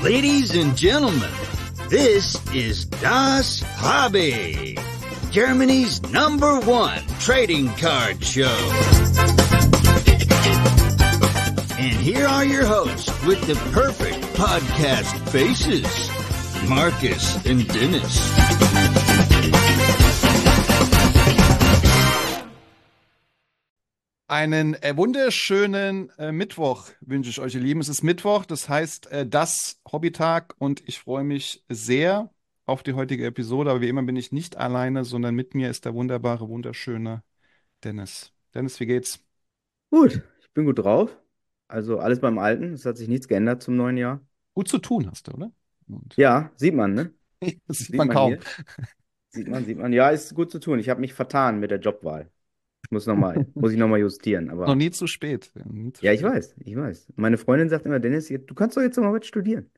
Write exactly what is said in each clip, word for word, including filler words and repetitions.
Ladies and gentlemen, this is Das Hobby, Germany's number one trading card show. And here are your hosts with the perfect podcast faces, Marcus and Dennis. Einen äh, wunderschönen äh, Mittwoch wünsche ich euch, ihr Lieben. Es ist Mittwoch, das heißt äh, das Hobbytag und ich freue mich sehr auf die heutige Episode. Aber wie immer bin ich nicht alleine, sondern mit mir ist der wunderbare, wunderschöne Dennis. Dennis, wie geht's? Gut, ich bin gut drauf. Also alles beim Alten. Es hat sich nichts geändert zum neuen Jahr. Gut zu tun hast du, oder? Und Ja, sieht man, ne? das sieht man man kaum. hier. Sieht man, sieht man. Ja, ist gut zu tun. Ich habe mich vertan mit der Jobwahl. Ich muss noch mal, muss ich nochmal justieren. Noch Aber nie zu spät. Ja, nie zu ja, ich spät. weiß, ich weiß. Meine Freundin sagt immer, Dennis, du kannst doch jetzt noch mal was studieren.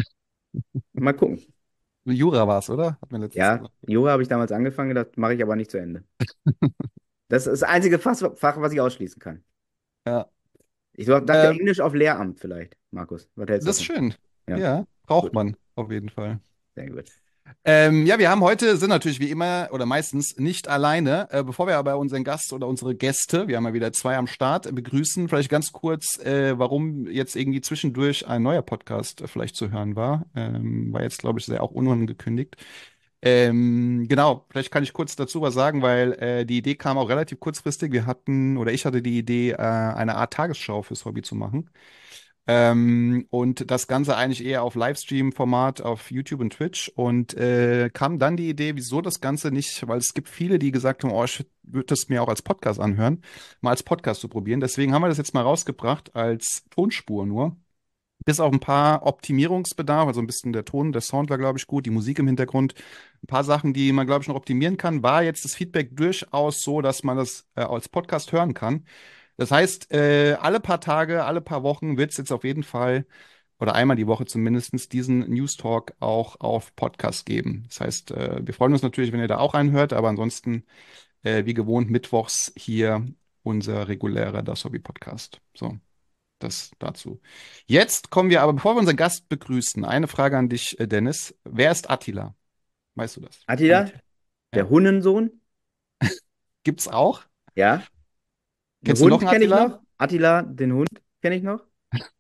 Mal gucken. Jura war es, oder? Hat mir letztens Ja, gesagt. Jura habe ich damals angefangen, das mache ich aber nicht zu Ende. Das ist das einzige Fach, Fach, was ich ausschließen kann. Ja. Ich dachte Ähm, Englisch auf Lehramt vielleicht, Markus. Was hältst du das ist davon? schön. Ja, Ja, braucht gut. man auf jeden Fall. Sehr gut. Ähm, ja, wir haben heute, sind natürlich wie immer oder meistens nicht alleine. Äh, bevor wir aber unseren Gast oder unsere Gäste, wir haben ja wieder zwei am Start, äh, begrüßen, vielleicht ganz kurz, äh, warum jetzt irgendwie zwischendurch ein neuer Podcast äh, vielleicht zu hören war. Ähm, war jetzt, glaube ich, sehr auch unangekündigt. Ähm, genau, vielleicht kann ich kurz dazu was sagen, weil äh, die Idee kam auch relativ kurzfristig. Wir hatten, oder ich hatte die Idee, äh, eine Art Tagesschau fürs Hobby zu machen. Ähm, und das Ganze eigentlich eher auf Livestream-Format auf YouTube und Twitch. Und äh, kam dann die Idee, wieso das Ganze nicht, weil es gibt viele, die gesagt haben, oh, ich würde das mir auch als Podcast anhören, mal als Podcast zu probieren. Deswegen haben wir das jetzt mal rausgebracht als Tonspur nur. Bis auf ein paar Optimierungsbedarf, also ein bisschen der Ton, der Sound war, glaube ich, gut, die Musik im Hintergrund, ein paar Sachen, die man, glaube ich, noch optimieren kann, war jetzt das Feedback durchaus so, dass man das äh, als Podcast hören kann. Das heißt, äh, alle paar Tage, alle paar Wochen wird es jetzt auf jeden Fall, oder einmal die Woche zumindest, diesen News Talk auch auf Podcast geben. Das heißt, äh, wir freuen uns natürlich, wenn ihr da auch reinhört, aber ansonsten, äh, wie gewohnt, mittwochs hier unser regulärer Das Hobby Podcast. So, das dazu. Jetzt kommen wir aber, bevor wir unseren Gast begrüßen, eine Frage an dich, äh, Dennis. Wer ist Attila? Weißt du das? Attila, der Ja. Hunnensohn, Gibt's auch? ja. Den Kennst du noch Hund einen kenne ich Attila? noch. Attila, den Hund kenne ich noch.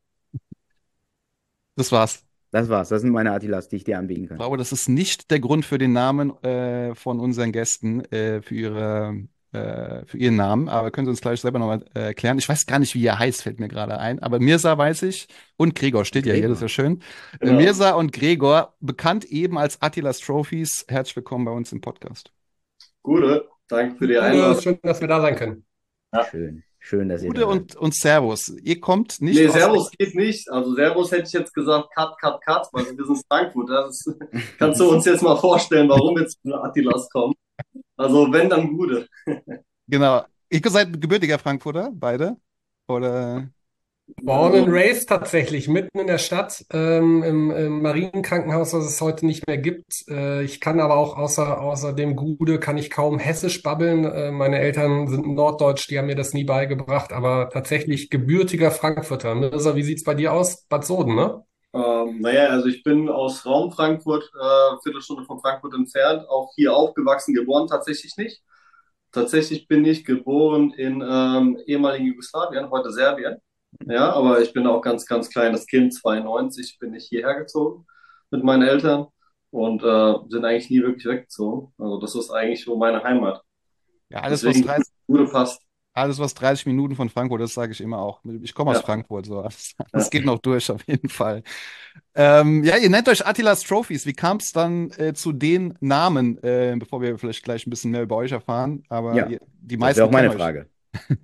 Das war's. Das war's. Das sind meine Attilas, die ich dir anbieten Ich kann. glaube, das ist nicht der Grund für den Namen äh, von unseren Gästen, äh, für ihre, äh, für ihren Namen. Aber können Sie uns gleich selber nochmal äh, erklären? Ich weiß gar nicht, wie er heißt, fällt mir gerade ein. Aber Mirza weiß ich und Gregor steht ja hier, das ist ja schön. Äh, Genau. Mirza und Gregor, bekannt eben als Attilas Trophies. Herzlich willkommen bei uns im Podcast. Gute, danke für die Hallo, Einladung. schön, dass wir da sein können. Ja. Schön. Schön, dass ihr Gute da seid. und, und Servus. Ihr kommt nicht Nee, aus Servus geht nicht. Also Servus hätte ich jetzt gesagt, Cut, Cut, Cut, weil wir sind Frankfurt. Das ist, kannst du uns jetzt mal vorstellen, warum jetzt diese Attilas kommen? Also wenn, dann Gute. Genau. Ihr seid gebürtiger Frankfurter, beide? Oder? Born and Also, raised tatsächlich, mitten in der Stadt, ähm, im, im Marienkrankenhaus, das es heute nicht mehr gibt. Äh, ich kann aber auch außer, außer dem Gude, kann ich kaum Hessisch babbeln. Äh, meine Eltern sind norddeutsch, die haben mir das nie beigebracht, aber tatsächlich gebürtiger Frankfurter. Mirza, wie sieht's bei dir aus? Bad Soden, ne? ähm, naja, also ich bin aus Raum Frankfurt, äh, Viertelstunde von Frankfurt entfernt, auch hier aufgewachsen, geboren tatsächlich nicht. Tatsächlich bin ich geboren in ähm, ehemaligen Jugoslawien, heute Serbien. Ja, aber ich bin auch ganz, ganz kleines Kind, zweiundneunzig bin ich hierher gezogen mit meinen Eltern und äh, sind eigentlich nie wirklich weggezogen. Also das ist eigentlich so meine Heimat. Ja, alles, was Deswegen dreißig, Gute passt. alles, was dreißig Minuten von Frankfurt ist, sage ich immer auch. Ich komme aus Ja, Frankfurt, so. Das, ja. das geht noch durch, auf jeden Fall. Ähm, ja, ihr nennt euch Attilas Trophies. Wie kam es dann äh, zu den Namen, äh, bevor wir vielleicht gleich ein bisschen mehr über euch erfahren? Aber Ja, ihr, die das wäre meisten auch meine kennen euch. Frage.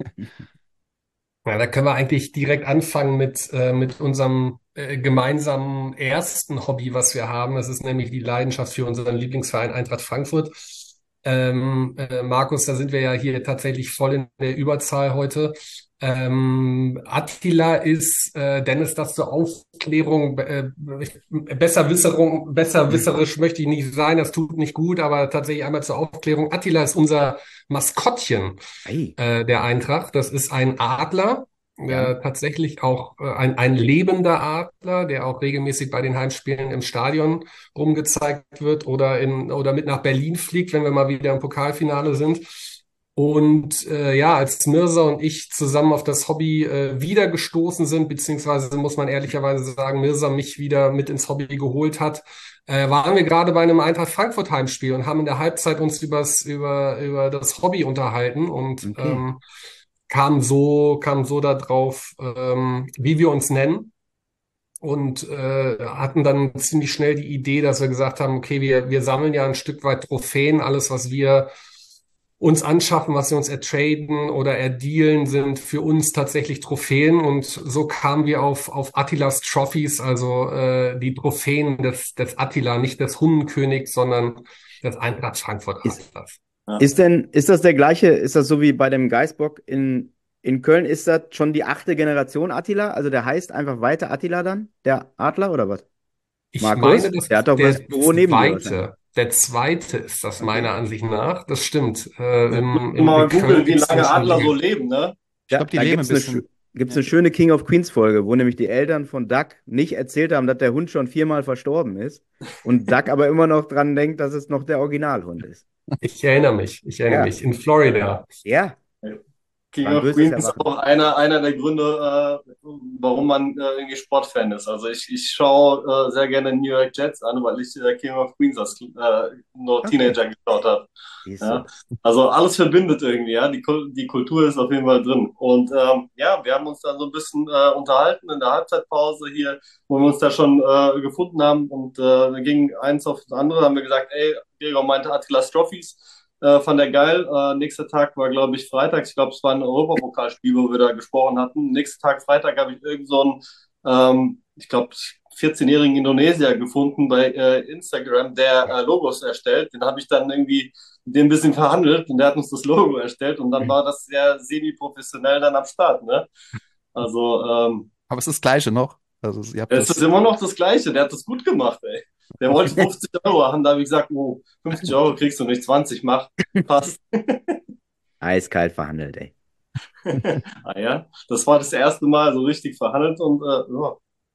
Ja, da können wir eigentlich direkt anfangen mit, äh, mit unserem äh, gemeinsamen ersten Hobby, was wir haben. Das ist nämlich die Leidenschaft für unseren Lieblingsverein Eintracht Frankfurt. Ähm, äh, Markus, da sind wir ja hier tatsächlich voll in der Überzahl heute. Ähm, Attila ist, äh, Dennis, das zur Aufklärung, äh, Besserwisserung, besserwisserisch möchte ich nicht sein, das tut nicht gut, aber tatsächlich einmal zur Aufklärung. Attila ist unser Maskottchen Ei. äh, der Eintracht. Das ist ein Adler, Ja. äh, tatsächlich auch äh, ein, ein lebender Adler, der auch regelmäßig bei den Heimspielen im Stadion rumgezeigt wird oder in oder mit nach Berlin fliegt, wenn wir mal wieder im Pokalfinale sind. Und äh, ja, als Mirza und ich zusammen auf das Hobby äh, wieder gestoßen sind, beziehungsweise muss man ehrlicherweise sagen, Mirza mich wieder mit ins Hobby geholt hat, äh, waren wir gerade bei einem Eintracht Frankfurt Heimspiel und haben in der Halbzeit uns übers, über, über das Hobby unterhalten und Okay. ähm, kam so, kam so da drauf, ähm, wie wir uns nennen. Und äh, hatten dann ziemlich schnell die Idee, dass wir gesagt haben, okay, wir, wir sammeln ja ein Stück weit Trophäen, alles, was wir uns anschaffen, was wir uns ertraden oder erdealen, sind für uns tatsächlich Trophäen. Und so kamen wir auf, auf Attilas Trophies, also äh, die Trophäen des, des Attila, nicht des Hundenkönigs, sondern des Eintracht Frankfurt Ist, Adlers. Ja. ist denn, ist das der gleiche, ist das so wie bei dem Geißbock in, in Köln, ist das schon die achte Generation Attila? Also der heißt einfach weiter Attila dann, der Adler oder was? Ich meine, Markus? das Der hat ist doch das der Büro neben dir wahrscheinlich. zweite. Der zweite ist das meiner Okay. Ansicht nach. Das stimmt. Äh, Wir im, müssen im, mal in Köln googeln, wie gibt's den lange schon Adler so länger. leben, ne? Ich Ja, glaube, die da leben gibt's ein eine, bisschen. schö- gibt's Ja. eine schöne King of Queens Folge, wo nämlich die Eltern von Duck nicht erzählt haben, dass der Hund schon viermal verstorben ist und Duck aber immer noch dran denkt, dass es noch der Originalhund ist. Ich erinnere mich. Ich erinnere Ja, mich. In Florida. ja, King war ein of böses Queens ist Erwachen. auch einer, einer der Gründe, äh, warum man äh, irgendwie Sportfan ist. Also ich, ich schaue äh, sehr gerne New York Jets an, weil ich äh, King of Queens als äh, noch Okay, Teenager geschaut habe. siehst Ja, du. also alles verbindet irgendwie, ja. Die, Kul- die Kultur ist auf jeden Fall drin. Und ähm, ja, wir haben uns dann so ein bisschen äh, unterhalten in der Halbzeitpause hier, wo wir uns da schon äh, gefunden haben. Und äh, dann ging eins auf das andere, haben wir gesagt, ey, Gregor meinte Attilas Trophies, äh, fand er geil. Äh, nächster Tag war, glaube ich, Freitag. Ich glaube, es war ein Europapokalspiel, wo wir da gesprochen hatten. Nächsten Tag, Freitag, habe ich irgend so einen, ähm, ich glaube, vierzehn-jährigen Indonesier gefunden bei äh, Instagram, der äh, Logos erstellt. Den habe ich dann irgendwie mit dem ein bisschen verhandelt und der hat uns das Logo erstellt und dann war das sehr semi-professionell dann am Start, ne? Also, ähm, Aber es ist das Gleiche noch. Also ihr habt es ist das. immer noch das Gleiche. Der hat das gut gemacht, ey. Der wollte fünfzig Euro haben, da habe ich gesagt, oh, fünfzig Euro kriegst du nicht, zwanzig, mach, passt. Eiskalt verhandelt, ey. Ah ja, das war das erste Mal so richtig verhandelt und äh, ja,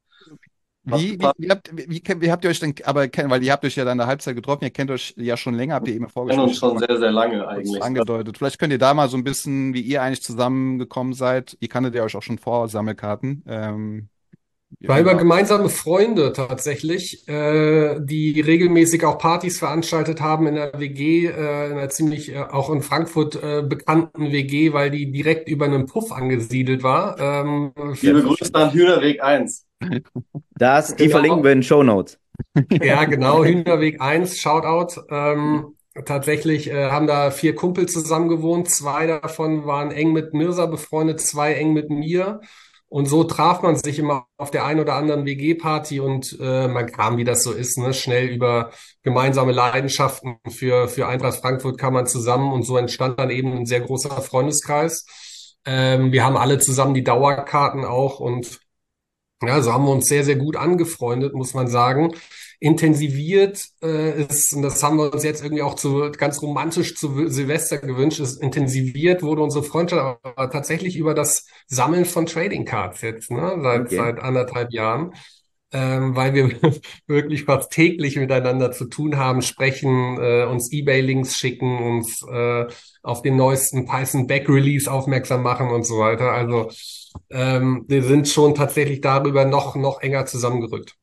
hat Wie, wie, gepasst. wie, habt, wie, wie, wie habt ihr euch denn, aber kennen, weil ihr habt euch ja dann in der Halbzeit getroffen, ihr kennt euch ja schon länger, habt ihr eben im Wir kennen uns Vorgespräch schon schon mal sehr, sehr lange kurz eigentlich. Also, angedeutet. Vielleicht könnt ihr da mal so ein bisschen, wie ihr eigentlich zusammengekommen seid. Ihr kanntet ja euch auch schon vor Sammelkarten. Ähm, War wie über war? gemeinsame Freunde tatsächlich, äh, die regelmäßig auch Partys veranstaltet haben in der W G, äh, in einer ziemlich äh, auch in Frankfurt äh, bekannten W G, weil die direkt über einem Puff angesiedelt war. Ähm, liebe Grüße Selbstverständlich. an Hühnerweg eins. Das, die verlinken genau, wir in den Shownotes. ja, genau, Hühnerweg eins, Shoutout. Ähm, tatsächlich äh, haben da vier Kumpel zusammen gewohnt. Zwei davon waren eng mit Mirza befreundet, zwei eng mit mir. Und so traf man sich immer auf der einen oder anderen W G-Party und äh, man kam, wie das so ist, ne, schnell über gemeinsame Leidenschaften für, für Eintracht Frankfurt kam man zusammen und so entstand dann eben ein sehr großer Freundeskreis. Ähm, wir haben alle zusammen die Dauerkarten auch und ja, so haben wir uns sehr, sehr gut angefreundet, muss man sagen. Intensiviert äh, ist, und das haben wir uns jetzt irgendwie auch zu ganz romantisch zu Silvester gewünscht, ist intensiviert wurde unsere Freundschaft aber tatsächlich über das Sammeln von Trading Cards jetzt, ne, seit Okay. seit anderthalb Jahren, ähm, weil wir wirklich fast täglich miteinander zu tun haben, sprechen, äh, uns eBay-Links schicken, uns äh, auf den neuesten Python Back Release aufmerksam machen und so weiter. Also ähm, wir sind schon tatsächlich darüber noch, noch enger zusammengerückt.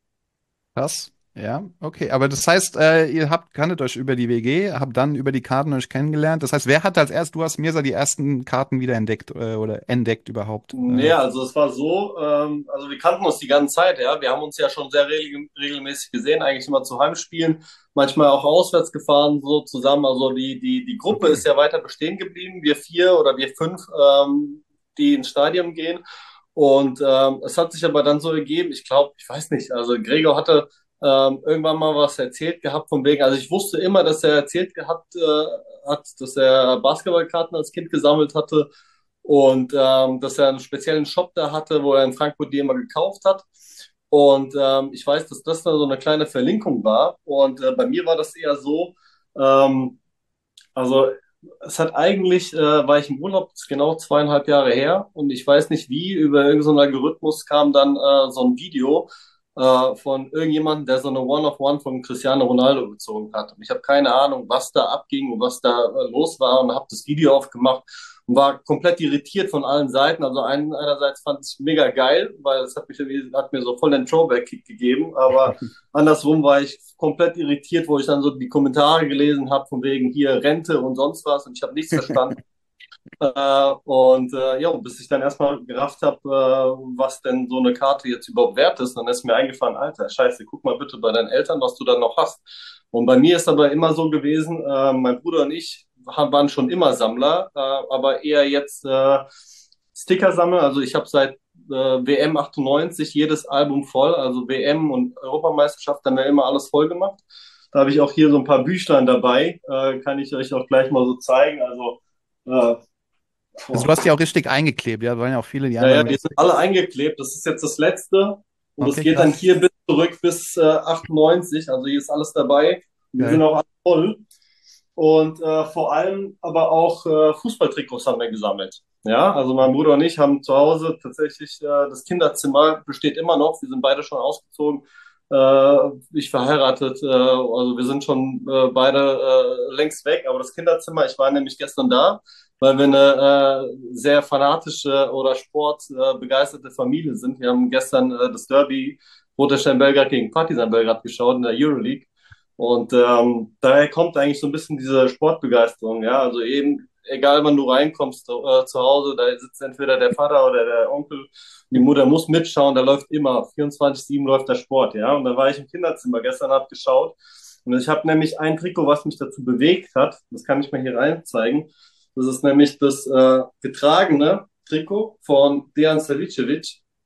Krass. Ja, okay. Aber das heißt, äh, ihr habt, kanntet euch über die W G, habt dann über die Karten euch kennengelernt. Das heißt, wer hat als erst, du hast Mirza die ersten Karten wieder entdeckt äh, oder entdeckt überhaupt? Nee, Äh, also es war so, ähm, also wir kannten uns die ganze Zeit, ja. Wir haben uns ja schon sehr regel regelmäßig gesehen, eigentlich immer zu Heimspielen, manchmal auch auswärts gefahren, so zusammen. Also die, die, die Gruppe Okay. ist ja weiter bestehen geblieben, wir vier oder wir fünf, ähm, die ins Stadion gehen. Und ähm, es hat sich aber dann so ergeben, ich glaube, ich weiß nicht, also Gregor hatte ähm, irgendwann mal was erzählt gehabt von wegen, also ich wusste immer, dass er erzählt gehabt äh, hat, dass er Basketballkarten als Kind gesammelt hatte und ähm, dass er einen speziellen Shop da hatte, wo er in Frankfurt die immer gekauft hat. Und ähm, ich weiß, dass das dann so eine kleine Verlinkung war. Und äh, bei mir war das eher so, ähm, also Es hat eigentlich, äh, war ich im Urlaub, das ist genau zweieinhalb Jahre her und ich weiß nicht wie, über irgendeinen so einen Algorithmus kam dann äh, so ein Video äh, von irgendjemandem, der so eine One-of-One von Cristiano Ronaldo gezogen hat. Und ich habe keine Ahnung, was da abging und was da äh, los war und habe das Video aufgemacht und war komplett irritiert von allen Seiten. Also ein, einerseits fand ich mega geil, weil es hat, mich, irgendwie- hat mir so voll den Throwback-Kick gegeben, aber andersrum war ich komplett irritiert, wo ich dann so die Kommentare gelesen habe, von wegen hier Rente und sonst was und ich habe nichts verstanden. Äh, und äh, ja, bis ich dann erstmal gerafft habe, äh, was denn so eine Karte jetzt überhaupt wert ist, dann ist mir eingefallen, Alter, scheiße, guck mal bitte bei deinen Eltern, was du dann noch hast. Und bei mir ist aber immer so gewesen, äh, mein Bruder und ich haben, waren schon immer Sammler, äh, aber eher jetzt äh, Sticker sammeln. Also ich habe seit äh, W M achtundneunzig jedes Album voll, also W M und Europameisterschaft haben wir immer alles voll gemacht. Da habe ich auch hier so ein paar Büchlein dabei, äh, kann ich euch auch gleich mal so zeigen. Also äh, Also boah. du hast die auch richtig eingeklebt, ja, da waren ja auch viele, die Ja, einfach ja, nur. die sind alle eingeklebt. Das ist jetzt das letzte. Und das Okay, geht dann krass. hier bis zurück bis äh, achtundneunzig. Also hier ist alles dabei. Und die sind Geil. auch alle voll. Und äh, vor allem aber auch äh, Fußballtrikots haben wir gesammelt. Ja, also mein Bruder und ich haben zu Hause tatsächlich, äh, das Kinderzimmer besteht immer noch. Wir sind beide schon ausgezogen. Äh, ich verheiratet. Äh, also wir sind schon äh, beide äh, längst weg. Aber das Kinderzimmer, ich war nämlich gestern da, weil wir eine äh, sehr fanatische oder sportbegeisterte äh, begeisterte Familie sind. Wir haben gestern äh, das Derby Roter Stern Belgrad gegen Partizan Belgrad geschaut in der Euroleague. Und ähm, daher kommt eigentlich so ein bisschen diese Sportbegeisterung, ja. Also eben, egal wann du reinkommst äh, zu Hause, da sitzt entweder der Vater oder der Onkel, die Mutter muss mitschauen, da läuft immer, vierundzwanzig sieben läuft der Sport, ja. Und da war ich im Kinderzimmer gestern, hab geschaut. Und ich habe nämlich ein Trikot, was mich dazu bewegt hat, das kann ich mal hier rein zeigen. Das ist nämlich das äh, getragene Trikot von Dejan Savicevic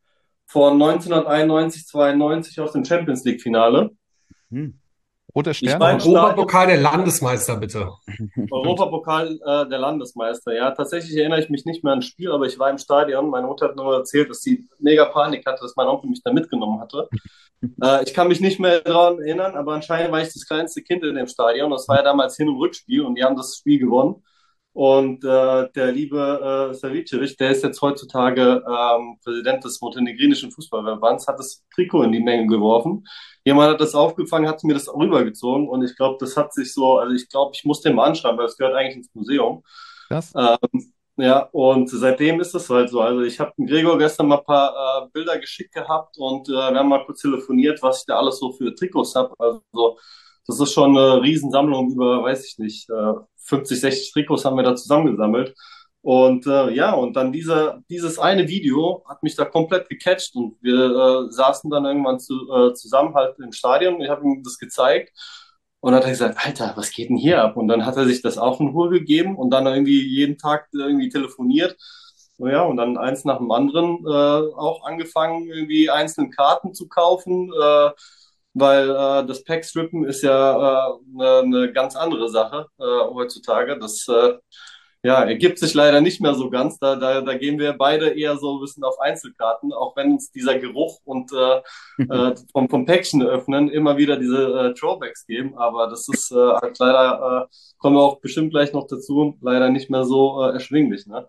von neunzehnhunderteinundneunzig zweiundneunzig aus dem Champions League Finale. Hm. Roter Ich Stern war oder im was? Stadion. Europapokal der Landesmeister, bitte. Europapokal äh, der Landesmeister, ja. Tatsächlich erinnere ich mich nicht mehr an das Spiel, aber ich war im Stadion. Meine Mutter hat nur erzählt, dass sie mega Panik hatte, dass mein Onkel mich da mitgenommen hatte. Äh, ich kann mich nicht mehr daran erinnern, aber anscheinend war ich das kleinste Kind in dem Stadion. Das war ja damals Hin- und Rückspiel und die haben das Spiel gewonnen. Und äh, der liebe äh, Savicevic, der ist jetzt heutzutage ähm, Präsident des montenegrinischen Fußballverbands, hat das Trikot in die Menge geworfen. Jemand hat das aufgefangen, hat mir das rübergezogen und ich glaube, das hat sich so, also ich glaube, ich muss den mal anschreiben, weil es gehört eigentlich ins Museum. Das? Ähm, ja, und seitdem ist es halt so. Also ich habe Gregor gestern mal ein paar äh, Bilder geschickt gehabt und äh, wir haben mal kurz telefoniert, was ich da alles so für Trikots habe. Also das ist schon eine Riesensammlung über, weiß ich nicht, äh, fünfzig, sechzig Trikots haben wir da zusammengesammelt. Und äh, ja, und dann dieser, dieses eine Video hat mich da komplett gecatcht und wir äh, saßen dann irgendwann zu, äh, zusammen halt im Stadion. Ich habe ihm das gezeigt und dann hat er gesagt, Alter, was geht denn hier ab? Und dann hat er sich das auch in Ruhe gegeben und dann irgendwie jeden Tag irgendwie telefoniert. So, ja, und dann eins nach dem anderen äh, auch angefangen, irgendwie einzelne Karten zu kaufen, äh, weil äh, das Packstrippen ist ja äh, eine, eine ganz andere Sache äh, heutzutage. Das äh, ja, ergibt sich leider nicht mehr so ganz. Da, da, da gehen wir beide eher so ein bisschen auf Einzelkarten, auch wenn uns dieser Geruch und äh, äh, vom, vom Päckchen öffnen immer wieder diese äh, Throwbacks geben. Aber das ist äh, halt leider, äh, kommen wir auch bestimmt gleich noch dazu, leider nicht mehr so äh, erschwinglich, ne?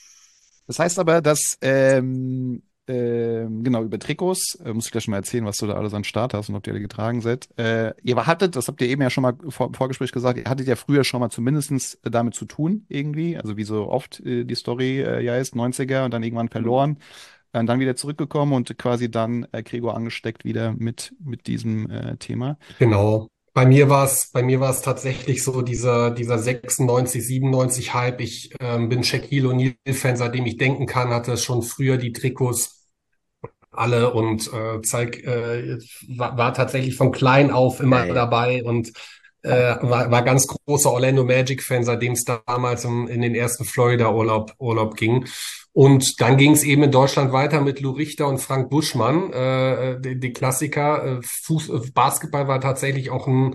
Das heißt aber, dass, ähm, ähm, genau, über Trikots, äh, muss ich gleich schon mal erzählen, was du da alles an Start hast und ob die alle getragen seid. Äh, ihr hattet, das habt ihr eben ja schon mal vor, im Vorgespräch gesagt, ihr hattet ja früher schon mal zumindestens damit zu tun, irgendwie, also wie so oft äh, die Story äh, ja ist, neunziger und dann irgendwann verloren, äh, dann wieder zurückgekommen und quasi dann äh, Gregor angesteckt wieder mit, mit diesem äh, Thema. Genau. Bei mir war es, bei mir war es tatsächlich so dieser, dieser sechsundneunzig, siebenundneunzig Hype. Ich ähm, bin Shaquille O'Neal-Fan, seitdem ich denken kann, hatte schon früher die Trikots alle und äh, zeig, äh, war, war tatsächlich von klein auf immer Geil. dabei und äh, war, war ganz großer Orlando Magic-Fan, seitdem es damals in, in den ersten Florida-Urlaub Urlaub ging. Und dann ging es eben in Deutschland weiter mit Lou Richter und Frank Buschmann, äh, die, die Klassiker. Äh, Fuß, äh, Basketball war tatsächlich auch ein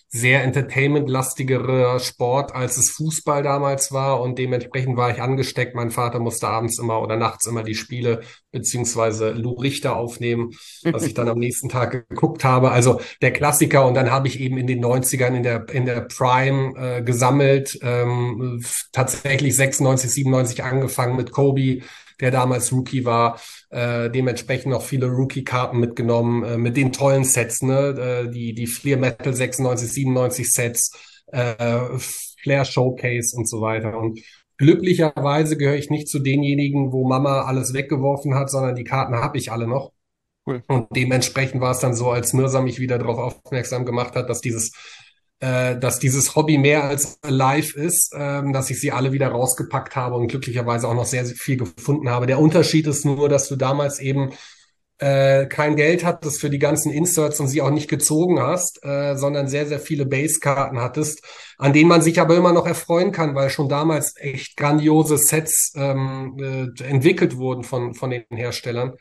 sehr entertainment-lastigere Sport, als es Fußball damals war. Und dementsprechend war ich angesteckt. Mein Vater musste abends immer oder nachts immer die Spiele beziehungsweise Lou Richter aufnehmen, was ich dann am nächsten Tag geguckt habe. Also der Klassiker. Und dann habe ich eben in den Neunzigern in der, in der Prime äh, gesammelt. Ähm, tatsächlich sechsundneunzig, siebenundneunzig angefangen mit Kobe, der damals Rookie war, äh, dementsprechend auch viele Rookie-Karten mitgenommen, äh, mit den tollen Sets, ne, äh, die, die Fleer Metal sechsundneunzig, siebenundneunzig Sets, äh, Flair Showcase und so weiter. Und glücklicherweise gehöre ich nicht zu denjenigen, wo Mama alles weggeworfen hat, sondern die Karten habe ich alle noch. Cool. Und dementsprechend war es dann so, als Mirza mich wieder darauf aufmerksam gemacht hat, dass dieses äh, dass dieses Hobby mehr als alive ist, ähm, dass ich sie alle wieder rausgepackt habe und glücklicherweise auch noch sehr, sehr viel gefunden habe. Der Unterschied ist nur, dass du damals eben äh, kein Geld hattest für die ganzen Inserts und sie auch nicht gezogen hast, äh, sondern sehr, sehr viele Base-Karten hattest, an denen man sich aber immer noch erfreuen kann, weil schon damals echt grandiose Sets ähm, äh, entwickelt wurden von, von den Herstellern.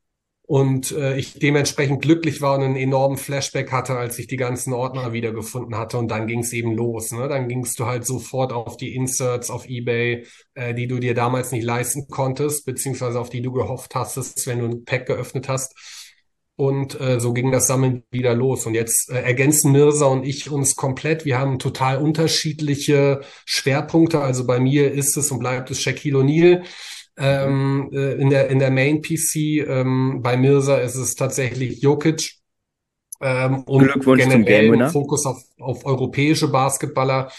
Und äh, ich dementsprechend glücklich war und einen enormen Flashback hatte, als ich die ganzen Ordner wiedergefunden hatte. Und dann ging es eben los. Ne? Dann gingst du halt sofort auf die Inserts auf eBay, äh, die du dir damals nicht leisten konntest, beziehungsweise auf die du gehofft hast, wenn du ein Pack geöffnet hast. Und äh, so ging das Sammeln wieder los. Und jetzt äh, ergänzen Mirza und ich uns komplett. Wir haben total unterschiedliche Schwerpunkte. Also bei mir ist es und bleibt es Shaquille O'Neal. Ähm, äh, in der in der Main P C, ähm, bei Mirza ist es tatsächlich Jokic, ähm, und Glückwunsch zum generell Game ein Winner. Fokus auf auf europäische Basketballer,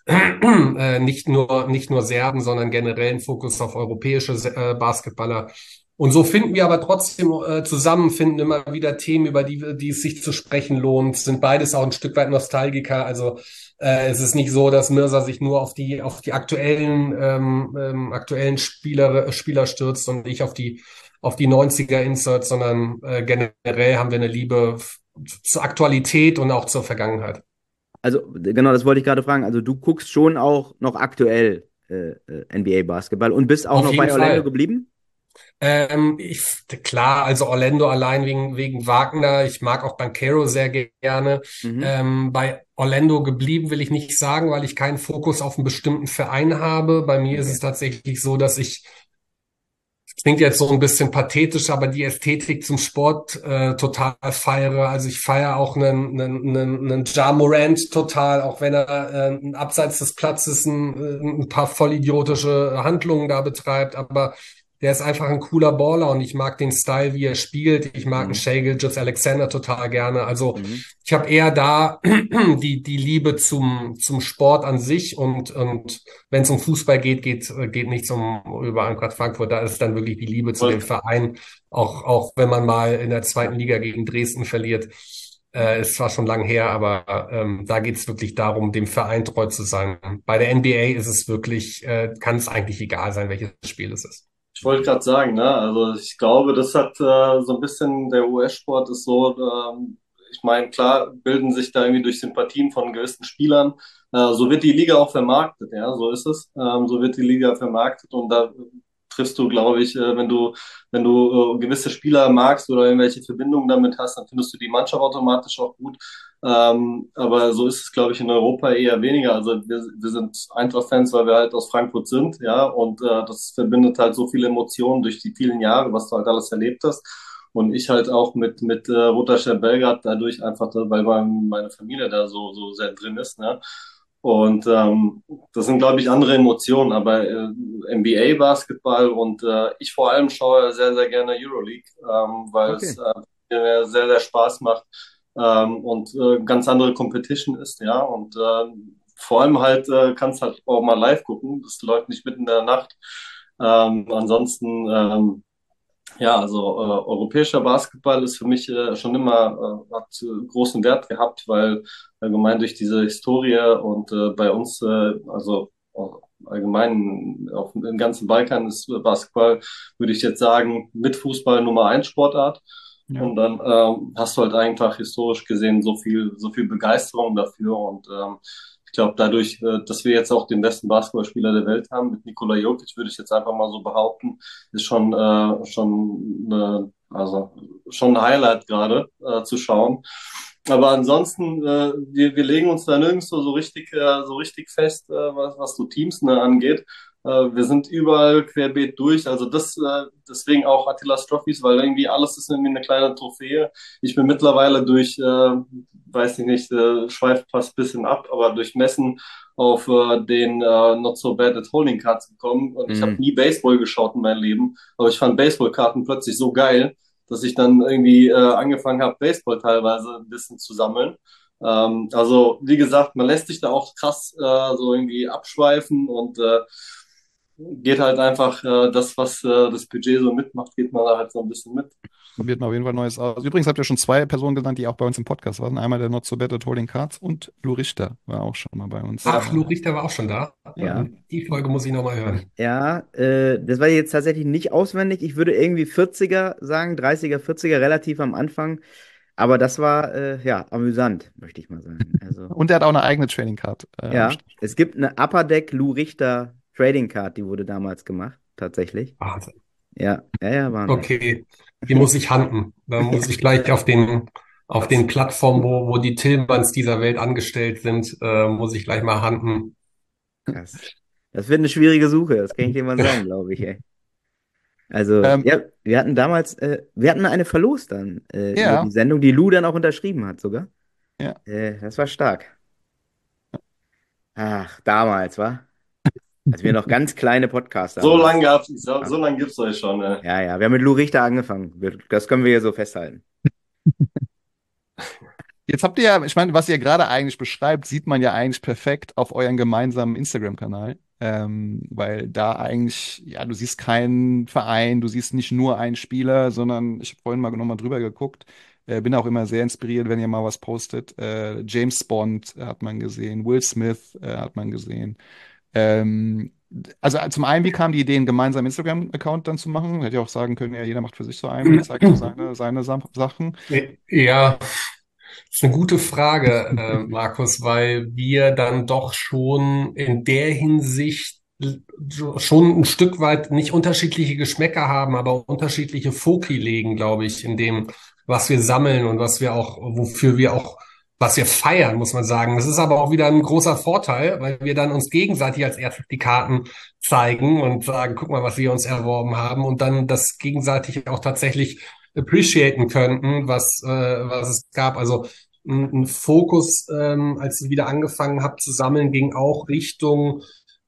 äh, nicht nur nicht nur Serben, sondern generell ein Fokus auf europäische äh, Basketballer. Und so finden wir aber trotzdem äh, zusammen, finden immer wieder Themen, über die die es sich zu sprechen lohnt. Sind beides auch ein Stück weit Nostalgiker. Also äh, es ist nicht so, dass Mirza sich nur auf die auf die aktuellen ähm, ähm, aktuellen Spieler Spieler stürzt und ich auf die auf die neunziger Inserts, sondern äh, generell haben wir eine Liebe f- zur Aktualität und auch zur Vergangenheit. Also, genau, das wollte ich gerade fragen. Also, du guckst schon auch noch aktuell äh, äh, N B A-Basketball und bist auch Auf noch jeden bei Orlando Fall. geblieben? Ähm, ich, klar, also Orlando allein wegen, wegen Wagner. Ich mag auch Banchero sehr gerne. Mhm. Ähm, bei Orlando geblieben will ich nicht sagen, weil ich keinen Fokus auf einen bestimmten Verein habe. Bei mir ist es Okay. tatsächlich so, dass ich, klingt jetzt so ein bisschen pathetisch, aber die Ästhetik zum Sport äh, total feiere. Also ich feiere auch einen, einen, einen, einen Ja Morant total, auch wenn er äh, abseits des Platzes ein, ein paar vollidiotische Handlungen da betreibt. Aber der ist einfach ein cooler Baller und ich mag den Style, wie er spielt. Ich mag einen Mhm. Shai Gilgeous-Alexander total gerne. Also Mhm. ich habe eher da die, die Liebe zum, zum Sport an sich und, und wenn es um Fußball geht, geht, geht nichts um über Eintracht Frankfurt. Da ist dann wirklich die Liebe zu dem Wollte Verein. Auch, auch wenn man mal in der zweiten Liga gegen Dresden verliert. Äh, ist zwar schon lang her, aber ähm, da geht es wirklich darum, dem Verein treu zu sein. Bei der N B A ist es wirklich, äh, kann es eigentlich egal sein, welches Spiel es ist. Ich wollte gerade sagen, ne, also ich glaube, das hat äh, so ein bisschen, der U S-Sport ist so, ähm, ich meine, klar, bilden sich da irgendwie durch Sympathien von gewissen Spielern. Äh, so wird die Liga auch vermarktet, ja, so ist es. Ähm, so wird die Liga vermarktet und da triffst du, glaube ich, äh, wenn du, wenn du äh, gewisse Spieler magst oder irgendwelche Verbindungen damit hast, dann findest du die Mannschaft automatisch auch gut. Ähm, aber so ist es, glaube ich, in Europa eher weniger. Also wir, wir sind Eintracht-Fans, weil wir halt aus Frankfurt sind, ja, und äh, das verbindet halt so viele Emotionen durch die vielen Jahre, was du halt alles erlebt hast. Und ich halt auch mit mit äh, Roter Stern Belgrad dadurch einfach, weil mein, meine Familie da so so sehr drin ist, ne? Und ähm, das sind, glaube ich, andere Emotionen. Aber äh, N B A-Basketball und äh, ich vor allem schaue sehr, sehr gerne Euroleague, ähm, weil es Okay. äh, mir sehr, sehr Spaß macht ähm, und äh, ganz andere Competition ist, ja. Und äh, vor allem halt äh, kannst halt auch mal live gucken. Das läuft nicht mitten in der Nacht. Ähm, ansonsten ähm, ja, also äh, europäischer Basketball ist für mich äh, schon immer äh, hat äh, großen Wert gehabt, weil allgemein durch diese Historie und äh, bei uns, äh, also äh, allgemein auf dem ganzen Balkan ist Basketball, würde ich jetzt sagen, mit Fußball Nummer eins Sportart. Ja. Und dann ähm, hast du halt einfach historisch gesehen so viel, so viel Begeisterung dafür. Und ähm, ich glaube, dadurch, äh, dass wir jetzt auch den besten Basketballspieler der Welt haben, mit Nikola Jokic, würde ich jetzt einfach mal so behaupten, ist schon, äh, schon, eine, also schon ein Highlight gerade äh, zu schauen. Aber ansonsten, äh, wir, wir legen uns da nirgendwo so richtig, äh, so richtig fest, äh, was, was so Teams ne, angeht. Äh, wir sind überall querbeet durch. Also das, äh, deswegen auch Attila's Trophies, weil irgendwie alles ist irgendwie eine kleine Trophäe. Ich bin mittlerweile durch, äh, weiß ich nicht, äh, schweift fast ein bisschen ab, aber durch Messen auf äh, den äh, Not So Bad at Holding Cards gekommen. Und ich habe Mhm. nie Baseball geschaut in meinem Leben, aber ich fand Baseballkarten plötzlich so geil, dass ich dann irgendwie äh, angefangen habe, Baseball teilweise ein bisschen zu sammeln. Ähm, also wie gesagt, man lässt sich da auch krass äh, so irgendwie abschweifen und äh, geht halt einfach äh, das, was äh, das Budget so mitmacht, geht man da halt so ein bisschen mit. Probiert mal auf jeden Fall Neues aus. Übrigens habt ihr schon zwei Personen genannt, die auch bei uns im Podcast waren. Einmal der Not So Bad at Holding Cards und Lou Richter war auch schon mal bei uns. Ach, Äh, Lou Richter war auch schon da. Ja. Die Folge muss ich nochmal hören. Ja, äh, das war jetzt tatsächlich nicht auswendig. Ich würde irgendwie vierziger sagen, dreißiger, vierziger, relativ am Anfang. Aber das war, äh, ja, amüsant, möchte ich mal sagen. Also, und er hat auch eine eigene Trading Card äh, am ja, Start. es gibt eine Upper Deck Lou Richter Trading Card, die wurde damals gemacht, tatsächlich. Wahnsinn. Ja, ja, ja, Wahnsinn. Okay, die muss ich handen. Da muss ich gleich auf den, auf den Plattformen, wo, wo die Tillmanns dieser Welt angestellt sind, äh, muss ich gleich mal handen. Krass. Das wird eine schwierige Suche, das kann ich dir mal sagen, glaube ich, ey. Also, Ähm, ja, wir hatten damals, äh, wir hatten eine verlost dann äh, über die ja, Sendung, die Lou dann auch unterschrieben hat sogar. ja. Äh, das war stark. Ach, damals, wa? Als wir noch ganz kleine Podcaster So waren. lange gab's, so, so lange gibt's euch schon. Äh. Ja, ja, wir haben mit Lou Richter angefangen. Wir, das können wir hier so festhalten. Jetzt habt ihr ja, ich meine, was ihr gerade eigentlich beschreibt, sieht man ja eigentlich perfekt auf euren gemeinsamen Instagram-Kanal. Ähm, weil da eigentlich, ja, du siehst keinen Verein, du siehst nicht nur einen Spieler, sondern ich habe vorhin mal nochmal drüber geguckt. Äh, bin auch immer sehr inspiriert, wenn ihr mal was postet. Äh, James Bond äh, hat man gesehen, Will Smith äh, hat man gesehen. Ähm, also äh, zum einen, wie kam die Idee, einen gemeinsamen Instagram-Account dann zu machen? Hätte ja auch sagen können, ja, jeder macht für sich so einen und zeigt so seine, seine Sam- Sachen. Ja, das ist eine gute Frage, äh, Markus, weil wir dann doch schon in der Hinsicht schon ein Stück weit nicht unterschiedliche Geschmäcker haben, aber unterschiedliche Foki legen, glaube ich, in dem, was wir sammeln und was wir auch, wofür wir auch, was wir feiern, muss man sagen. Das ist aber auch wieder ein großer Vorteil, weil wir dann uns gegenseitig als erstes die Karten zeigen und sagen, guck mal, was wir uns erworben haben und dann das gegenseitig auch tatsächlich appreciaten könnten, was, äh, was es gab. Also ein, ein Fokus, ähm, als ich wieder angefangen habe zu sammeln, ging auch Richtung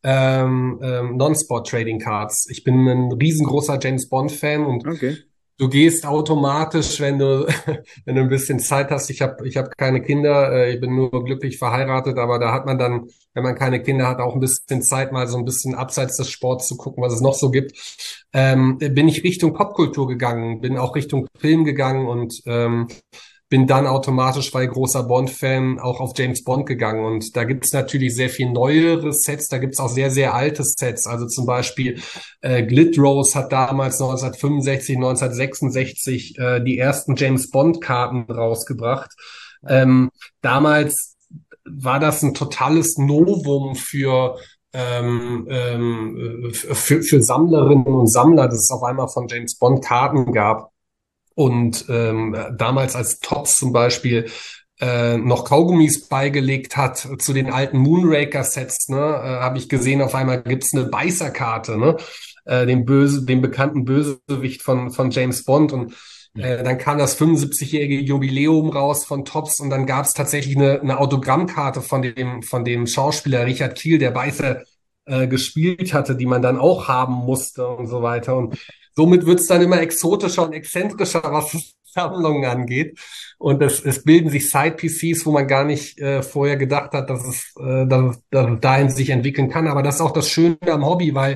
ähm, ähm, Non-Sport Trading Cards. Ich bin ein riesengroßer James Bond Fan und Okay. du gehst automatisch, wenn du wenn du ein bisschen Zeit hast. Ich habe ich hab keine Kinder, äh, ich bin nur glücklich verheiratet, aber da hat man dann, wenn man keine Kinder hat, auch ein bisschen Zeit, mal so ein bisschen abseits des Sports zu gucken, was es noch so gibt. Ähm, bin ich Richtung Popkultur gegangen, bin auch Richtung Film gegangen und ähm, bin dann automatisch, weil großer Bond-Fan, auch auf James Bond gegangen. Und da gibt es natürlich sehr viel neuere Sets, da gibt es auch sehr, sehr alte Sets. Also zum Beispiel äh, Glidrose hat damals neunzehnhundertfünfundsechzig, neunzehnhundertsechsundsechzig äh, die ersten James Bond-Karten rausgebracht. Ähm, damals war das ein totales Novum für ähm, ähm, für, für Sammlerinnen und Sammler, dass es auf einmal von James Bond Karten gab. Und ähm, damals als Topps zum Beispiel äh, noch Kaugummis beigelegt hat zu den alten Moonraker-Sets, ne, äh, habe ich gesehen, auf einmal gibt's eine Beißerkarte, ne, äh, den böse, den bekannten Bösewicht von von James Bond und äh, dann kam das fünfundsiebzigjährige Jubiläum raus von Topps und dann gab's tatsächlich eine, eine Autogrammkarte von dem von dem Schauspieler Richard Kiel, der Beißer äh, gespielt hatte, die man dann auch haben musste und so weiter und somit wird's dann immer exotischer und exzentrischer, was Sammlungen angeht. Und es, es bilden sich Side-P Cs, wo man gar nicht äh, vorher gedacht hat, dass es, äh, dass, es- dass es dahin sich entwickeln kann. Aber das ist auch das Schöne am Hobby, weil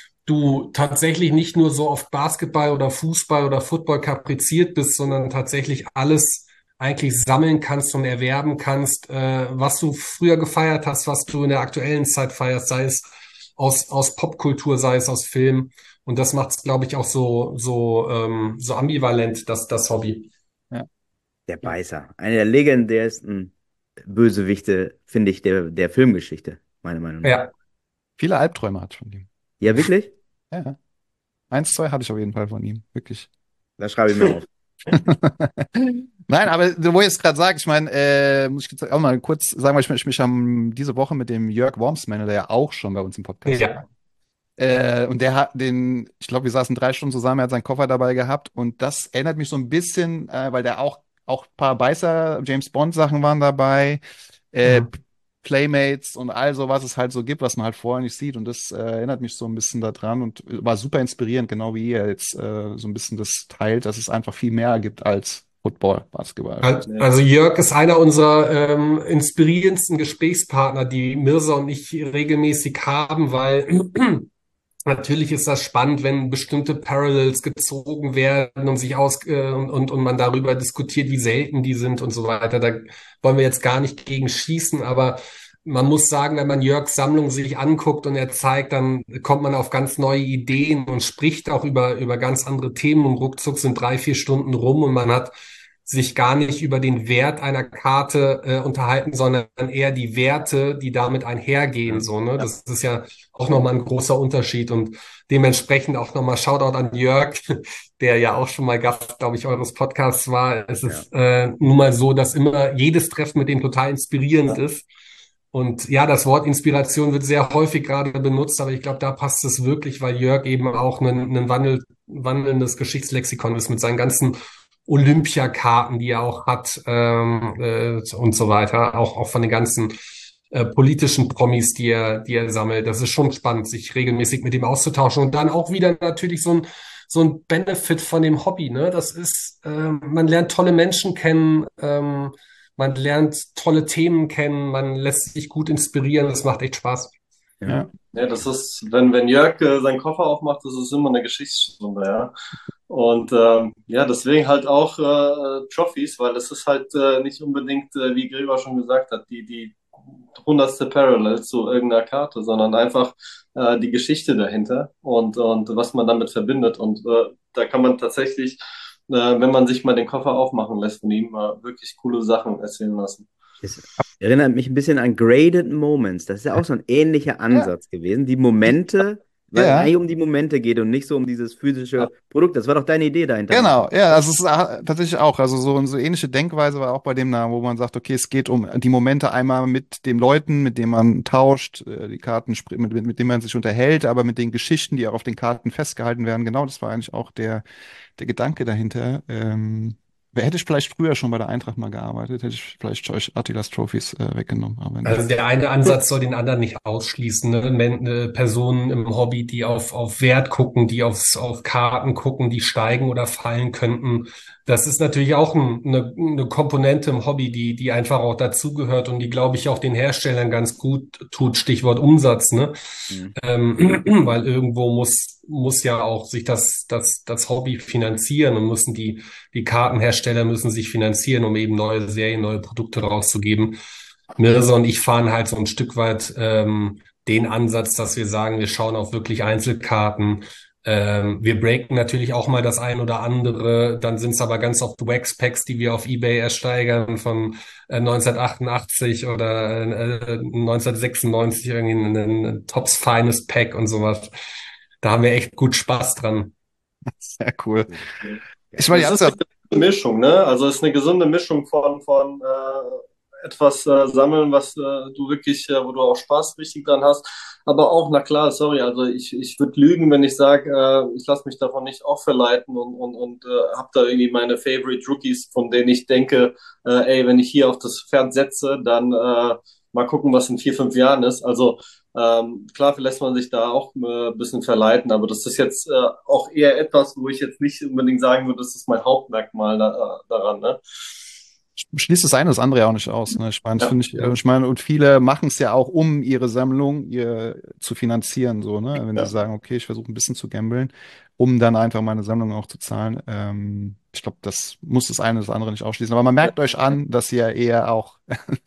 du tatsächlich nicht nur so oft Basketball oder Fußball oder Football kapriziert bist, sondern tatsächlich alles eigentlich sammeln kannst und erwerben kannst, äh, was du früher gefeiert hast, was du in der aktuellen Zeit feierst, sei es aus, aus Popkultur, sei es aus Film. Und das macht es, glaube ich, auch so, so, ähm, so ambivalent, das, das Hobby. Ja. Der Beißer. Einer der legendärsten Bösewichte, finde ich, der, der Filmgeschichte, meiner Meinung nach. Ja, Viele Albträume hat von ihm. Ja, wirklich? Ja, ja. Eins, zwei hatte ich auf jeden Fall von ihm. Wirklich. Das schreibe ich mir auf. Nein, aber wo ich es gerade sage, ich meine, äh, muss ich jetzt auch mal kurz sagen, weil ich mich, mich am, diese Woche mit dem Jörg Wormsmann, der ja auch schon bei uns im Podcast war. Ja. Äh, und der hat den, ich glaube, wir saßen drei Stunden zusammen, er hat seinen Koffer dabei gehabt und das erinnert mich so ein bisschen, äh, weil der auch, auch ein paar Beißer, James Bond Sachen waren dabei, äh, Mhm. Playmates und all so, was es halt so gibt, was man halt vorher nicht sieht und das äh, erinnert mich so ein bisschen daran und war super inspirierend, genau wie ihr jetzt äh, so ein bisschen das teilt, dass es einfach viel mehr gibt als Football, Basketball. Al- Ja. Also Jörg ist einer unserer ähm, inspirierendsten Gesprächspartner, die Mirza und ich regelmäßig haben, weil natürlich ist das spannend, wenn bestimmte Parallels gezogen werden und sich aus äh, und, und man darüber diskutiert, wie selten die sind und so weiter. Da wollen wir jetzt gar nicht gegen schießen, aber man muss sagen, wenn man Jörgs Sammlung sich anguckt und er zeigt, dann kommt man auf ganz neue Ideen und spricht auch über, über ganz andere Themen und ruckzuck sind drei, vier Stunden rum und man hat sich gar nicht über den Wert einer Karte äh, unterhalten, sondern eher die Werte, die damit einhergehen. So, ne? Das ist ja auch nochmal ein großer Unterschied und dementsprechend auch nochmal Shoutout an Jörg, der ja auch schon mal Gast, glaube ich, eures Podcasts war. Es ist äh, nun mal so, dass immer jedes Treffen mit dem total inspirierend ist. Und ja, das Wort Inspiration wird sehr häufig gerade benutzt, aber ich glaube, da passt es wirklich, weil Jörg eben auch ein, ein Wandel, wandelndes Geschichtslexikon ist mit seinen ganzen Olympiakarten, die er auch hat ähm, äh, und so weiter, auch, auch von den ganzen äh, politischen Promis, die er, die er sammelt. Das ist schon spannend, sich regelmäßig mit ihm auszutauschen und dann auch wieder natürlich so ein so ein Benefit von dem Hobby, ne? Das ist, äh, man lernt tolle Menschen kennen, ähm, man lernt tolle Themen kennen, man lässt sich gut inspirieren, das macht echt Spaß. Ja. Ja, das ist, wenn, wenn Jörg äh, seinen Koffer aufmacht, das ist immer eine Geschichtsstunde, ja. Und ähm, ja, deswegen halt auch äh, Trophies, weil es ist halt äh, nicht unbedingt, äh, wie Gregor schon gesagt hat, die, die hundertste Parallel zu irgendeiner Karte, sondern einfach äh, die Geschichte dahinter und, und was man damit verbindet. Und äh, da kann man tatsächlich, äh, wenn man sich mal den Koffer aufmachen lässt von ihm, äh, wirklich coole Sachen erzählen lassen. Das erinnert mich ein bisschen an Graded Moments. Das ist ja auch so ein ähnlicher Ansatz gewesen. Die Momente, weil es Ja. eigentlich um die Momente geht und nicht so um dieses physische Produkt. Das war doch deine Idee dahinter. Genau, ja, das ist äh, tatsächlich auch, also so so ähnliche Denkweise war auch bei dem Namen, wo man sagt, okay, es geht um die Momente einmal mit den Leuten, mit denen man tauscht, äh, die Karten, spr- mit, mit, mit denen man sich unterhält, aber mit den Geschichten, die auch auf den Karten festgehalten werden. Genau, das war eigentlich auch der, der Gedanke dahinter. Ähm, wer hätte ich vielleicht früher schon bei der Eintracht mal gearbeitet, hätte ich vielleicht euch Attilas Trophies äh, weggenommen. Aber Also nicht. der eine Ansatz soll den anderen nicht ausschließen. Ne? Men- äh, Personen im Hobby, die auf, auf Wert gucken, die aufs, auf Karten gucken, die steigen oder fallen könnten. Das ist natürlich auch ein, eine, eine Komponente im Hobby, die, die einfach auch dazugehört und die, glaube ich, auch den Herstellern ganz gut tut. Stichwort Umsatz, ne? Mhm. Ähm, weil irgendwo muss, muss ja auch sich das, das, das Hobby finanzieren und müssen die, die Kartenhersteller müssen sich finanzieren, um eben neue Serien, neue Produkte rauszugeben. Mirza und ich fahren halt so ein Stück weit ähm, den Ansatz, dass wir sagen, wir schauen auf wirklich Einzelkarten. Ähm, wir breaken natürlich auch mal das ein oder andere. Dann sind es aber ganz oft Wax-Packs, die wir auf eBay ersteigern von äh, neunzehnhundertachtundachtzig oder äh, neunzehnhundertsechsundneunzig, irgendwie ein, ein Tops Finest Pack und sowas. Da haben wir echt gut Spaß dran. Sehr cool. Ich meine, die Das ist Ansatz, eine Mischung, ne? Also es ist eine gesunde Mischung von, von äh, etwas äh, sammeln, was äh, du wirklich, äh, wo du auch Spaß richtig dran hast. Aber auch, na klar, sorry, also ich, ich würde lügen, wenn ich sage, äh, ich lasse mich davon nicht auch verleiten und, und, und äh, habe da irgendwie meine Favorite Rookies, von denen ich denke, äh, ey, wenn ich hier auf das Pferd setze, dann äh, mal gucken, was in vier, fünf Jahren ist. Also ähm, klar, lässt man sich da auch äh, ein bisschen verleiten, aber das ist jetzt äh, auch eher etwas, wo ich jetzt nicht unbedingt sagen würde, das ist mein Hauptmerkmal da, äh, daran, ne? schließt das eine das andere ja auch nicht aus. Ne? Ich meine, Ja, finde ich, ja, ich meine, und viele machen es ja auch, um ihre Sammlung ihr zu finanzieren, so, ne? Wenn sie ja. sagen, okay, ich versuche ein bisschen zu gambeln, um dann einfach meine Sammlung auch zu zahlen. Ähm, ich glaube, das muss das eine das andere nicht ausschließen. Aber man merkt euch an, dass ihr eher auch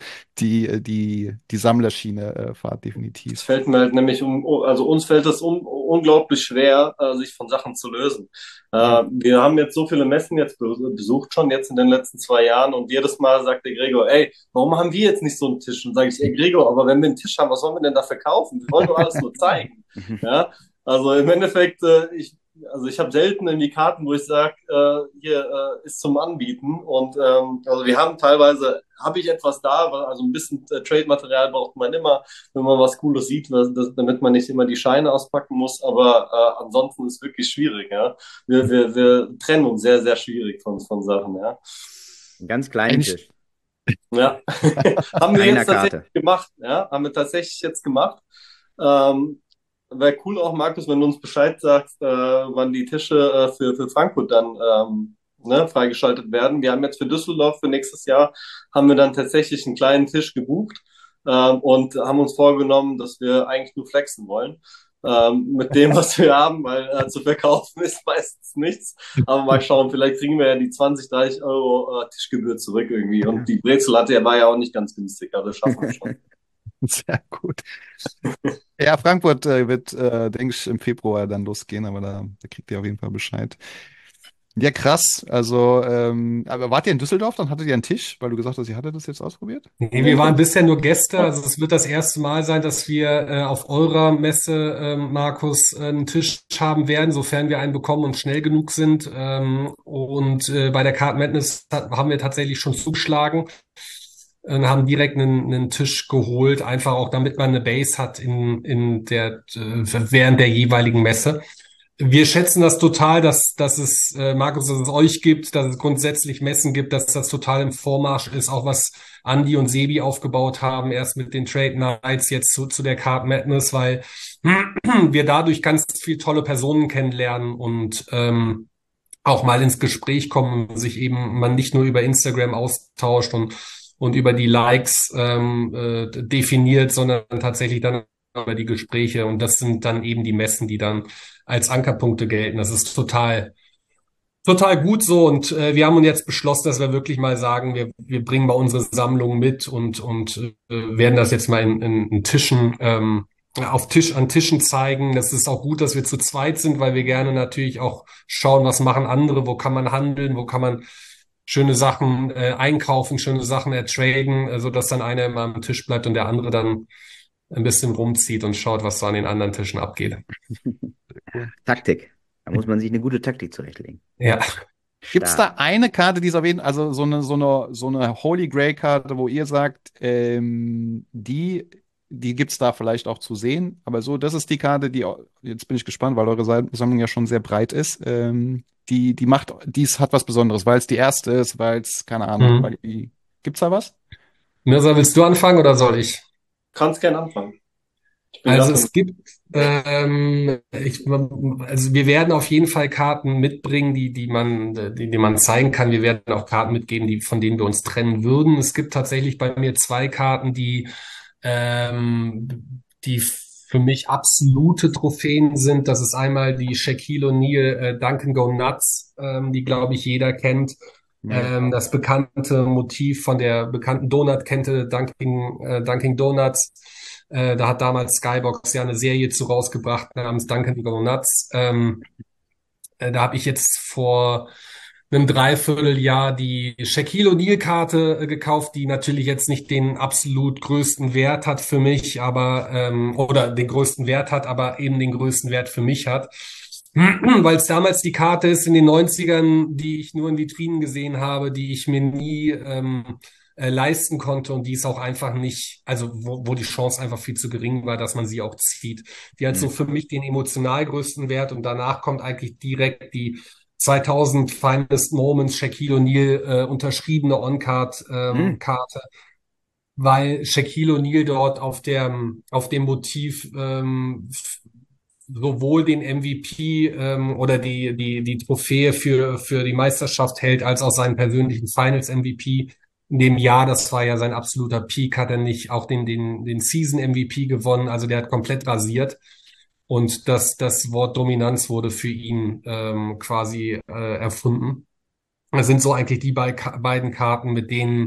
die, die, die Sammlerschiene äh, fahrt, Es definitiv. fällt mir halt nämlich um, also uns fällt es un, unglaublich schwer, äh, sich von Sachen zu lösen. Äh, wir haben jetzt so viele Messen jetzt be- besucht schon jetzt in den letzten zwei Jahren und jedes Mal sagt der Gregor, ey, warum haben wir jetzt nicht so einen Tisch? Und sage ich, ey Gregor, aber wenn wir einen Tisch haben, was sollen wir denn dafür kaufen? Wir wollen doch alles nur zeigen. Ja, also im Endeffekt, äh, ich also ich habe selten irgendwie Karten, wo ich sage, äh, hier äh, ist zum Anbieten. Und ähm, also wir haben teilweise, habe ich etwas da, weil- also ein bisschen äh, Trade-Material braucht man immer, wenn man was Cooles sieht, was, das, damit man nicht immer die Scheine auspacken muss. Aber äh, ansonsten ist es wirklich schwierig, ja. Wir, wir, wir trennen uns sehr, sehr schwierig von, von Sachen, ja. Einen ganz kleinen Eigentlich- Tisch. Ja, haben wir Einer jetzt tatsächlich Karte. gemacht, ja, haben wir tatsächlich jetzt gemacht. Ähm, Wäre cool auch, Markus, wenn du uns Bescheid sagst, äh, wann die Tische äh, für, für Frankfurt dann ähm, ne, freigeschaltet werden. Wir haben jetzt für Düsseldorf für nächstes Jahr, haben wir dann tatsächlich einen kleinen Tisch gebucht ähm, und haben uns vorgenommen, dass wir eigentlich nur flexen wollen. Ähm, mit dem, was wir haben, weil äh, zu verkaufen ist meistens nichts. Aber mal schauen, vielleicht kriegen wir ja die zwanzig, dreißig Euro äh, Tischgebühr zurück irgendwie. Und die Brezellatte war ja auch nicht ganz günstig, also das schaffen wir schon. Sehr gut. Ja, Frankfurt äh, wird, äh, denke ich, im Februar dann losgehen, aber da, da kriegt ihr auf jeden Fall Bescheid. Ja, krass. Also, ähm, aber wart ihr in Düsseldorf? Dann hattet ihr einen Tisch, weil du gesagt hast, ihr hattet das jetzt ausprobiert? Nee, wir waren bisher nur Gäste. Also es wird das erste Mal sein, dass wir äh, auf eurer Messe, ähm, Markus, äh, einen Tisch haben werden, sofern wir einen bekommen und schnell genug sind. Ähm, und äh, bei der Card Madness hat, haben wir tatsächlich schon zugeschlagen und haben direkt einen, einen Tisch geholt, einfach auch damit man eine Base hat in, in der, äh, während der jeweiligen Messe. Wir schätzen das total, dass, dass es, äh, Markus, dass es euch gibt, dass es grundsätzlich Messen gibt, dass das total im Vormarsch ist, auch was Andi und Sebi aufgebaut haben, erst mit den Trade Nights, jetzt zu, zu der Card Madness, weil wir dadurch ganz viel tolle Personen kennenlernen und ähm, auch mal ins Gespräch kommen, sich eben man nicht nur über Instagram austauscht und, und über die Likes ähm, äh, definiert, sondern tatsächlich dann über die Gespräche. Und das sind dann eben die Messen, die dann als Ankerpunkte gelten. Das ist total, total gut so. Und äh, wir haben uns jetzt beschlossen, dass wir wirklich mal sagen, wir, wir bringen mal unsere Sammlung mit und, und äh, werden das jetzt mal in, in, in Tischen, ähm, auf Tisch, an Tischen zeigen. Das ist auch gut, dass wir zu zweit sind, weil wir gerne natürlich auch schauen, was machen andere, wo kann man handeln, wo kann man schöne Sachen äh, einkaufen, schöne Sachen ertraden, äh, so dass dann einer immer am Tisch bleibt und der andere dann ein bisschen rumzieht und schaut, was so an den anderen Tischen abgeht. Taktik. Da muss man sich eine gute Taktik zurechtlegen. Ja. Gibt's Stark. da eine Karte, die es auf jeden also so eine, so eine, so eine Holy Grail Karte, wo ihr sagt, ähm, die, die gibt's da vielleicht auch zu sehen, aber so, das ist die Karte, die, jetzt bin ich gespannt, weil eure Sammlung ja schon sehr breit ist, ähm, die, die macht, dies hat was Besonderes, weil es die erste ist, weil es, keine Ahnung, Mhm. weil die, gibt's da was? Mirza, willst du anfangen oder soll ich? Kannst gern anfangen. Ich bin Also grad es gibt, ähm, ich, also wir werden auf jeden Fall Karten mitbringen, die, die man, die, die man zeigen kann. Wir werden auch Karten mitgeben, die, von denen wir uns trennen würden. Es gibt tatsächlich bei mir zwei Karten, die, ähm, die für mich absolute Trophäen sind. Das ist einmal die Shaquille O'Neal äh, Dunkin' Go Nuts, ähm, die glaube ich jeder kennt. Ähm, das bekannte Motiv von der bekannten Donutkette Dunkin', äh, Dunkin' Donuts. Äh, da hat damals Skybox ja eine Serie zu rausgebracht namens Dunkin' Donuts. Ähm, äh, da habe ich jetzt vor einem Dreivierteljahr die Shaquille O'Neal-Karte äh, gekauft, die natürlich jetzt nicht den absolut größten Wert hat für mich, aber ähm, oder den größten Wert hat, aber eben den größten Wert für mich hat. Weil es damals die Karte ist in den Neunzigern, die ich nur in Vitrinen gesehen habe, die ich mir nie ähm, äh, leisten konnte und die ist auch einfach nicht, also wo, wo die Chance einfach viel zu gering war, dass man sie auch zieht. Die hat so für mich den emotional größten Wert und danach kommt eigentlich direkt die zweitausend Finest Moments Shaquille O'Neal äh, unterschriebene On-Card ähm, Hm. Karte, weil Shaquille O'Neal dort auf der auf dem Motiv ähm, sowohl den M V P ähm, oder die die die Trophäe für für die Meisterschaft hält, als auch seinen persönlichen Finals M V P in dem Jahr. Das war ja sein absoluter Peak. Hat er nicht auch den den den Season M V P gewonnen? Also der hat komplett rasiert und das das Wort Dominanz wurde für ihn ähm, quasi äh, erfunden. Das sind so eigentlich die bei, beiden Karten, mit denen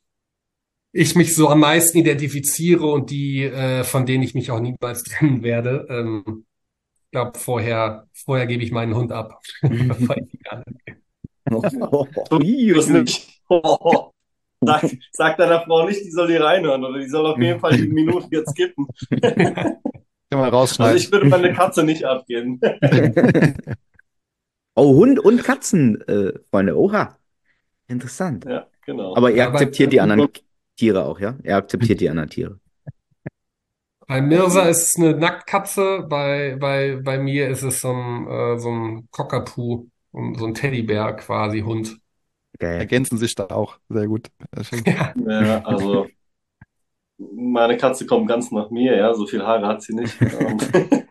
ich mich so am meisten identifiziere und die äh, von denen ich mich auch niemals trennen werde. Ähm, Ich glaube, vorher, vorher gebe ich meinen Hund ab. Bevor ich die Karte- Oh, Du das ui, ui. nicht. Oh, sag, sag deiner Frau nicht, die soll hier reinhören, oder die soll auf jeden Fall die Minute jetzt skippen. Kann man Also rausschneiden. ich würde meine Katze nicht abgeben. Oh, Hund und Katzen, äh, Freunde. Oha, interessant. Ja, genau. Aber ihr Ja, bei, akzeptiert die anderen Tiere auch, ja? Er akzeptiert die anderen Tiere. bei Mirza ist es eine Nacktkatze, bei, bei, bei mir ist es so ein, äh, so ein Cockapoo, und so ein Teddybär quasi, Hund. Geil. Ergänzen sich da auch. Sehr gut. Sehr schön. Ja, Ja, also meine Katze kommt ganz nach mir, ja, so viel Haare hat sie nicht. Und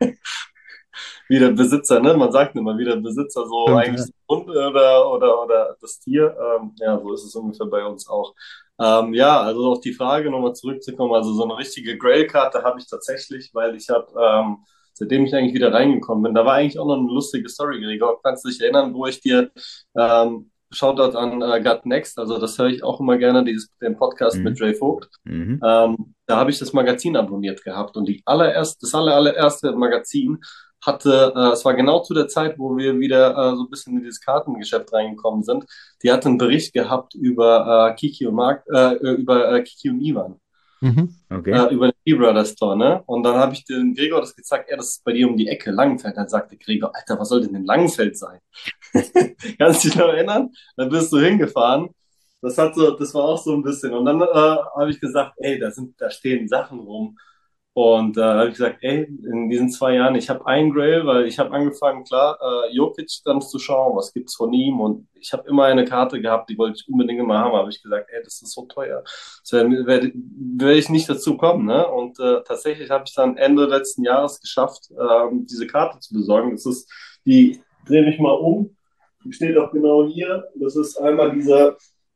wie der Besitzer, ne? Man sagt immer, wie der Besitzer so Stimmt, eigentlich ja. so der Hund oder, oder, oder das Tier. Ähm, ja, so ist es ungefähr bei uns auch. Ähm, ja, also auf die Frage nochmal zurückzukommen, also so eine richtige Grail-Karte habe ich tatsächlich, weil ich habe, ähm, seitdem ich eigentlich wieder reingekommen bin, da war eigentlich auch noch eine lustige Story, Gregor. Kannst du dich erinnern, wo ich dir ähm, Shoutout an äh, Gut Next, also das höre ich auch immer gerne, dieses, den Podcast mit Mhm. Jay Vogt. Mhm. Ähm, da habe ich das Magazin abonniert gehabt und die allererste, das aller, allererste Magazin hatte, äh, es war genau zu der Zeit, wo wir wieder äh, so ein bisschen in dieses Kartengeschäft reingekommen sind. Die hatte einen Bericht gehabt über äh, Kiki und Mark, äh, über äh, Kiki und Ivan, Mhm. Okay. äh, über den E-Brother Store, ne? Und dann habe ich den Gregor das gezeigt, er, das ist bei dir um die Ecke, Langenfeld. Dann sagte Gregor, Alter, was soll denn in Langenfeld sein? Kannst du dich noch erinnern? Dann bist du hingefahren. Das hat so, das war auch so ein bisschen. Und dann äh, habe ich gesagt, ey, da sind, da stehen Sachen rum. Und da äh, habe ich gesagt, ey, in diesen zwei Jahren, ich habe einen Grail, weil ich habe angefangen, klar, äh, Jokic dann zu schauen, was gibt's von ihm. Und ich habe immer eine Karte gehabt, die wollte ich unbedingt immer haben. Aber ich gesagt, ey, das ist so teuer. Das werde werd, werd ich nicht dazu kommen. Ne? Und äh, tatsächlich habe ich dann Ende letzten Jahres geschafft, ähm, diese Karte zu besorgen. Das ist die, drehe mich mal um, die steht auch genau hier. Das ist einmal dieser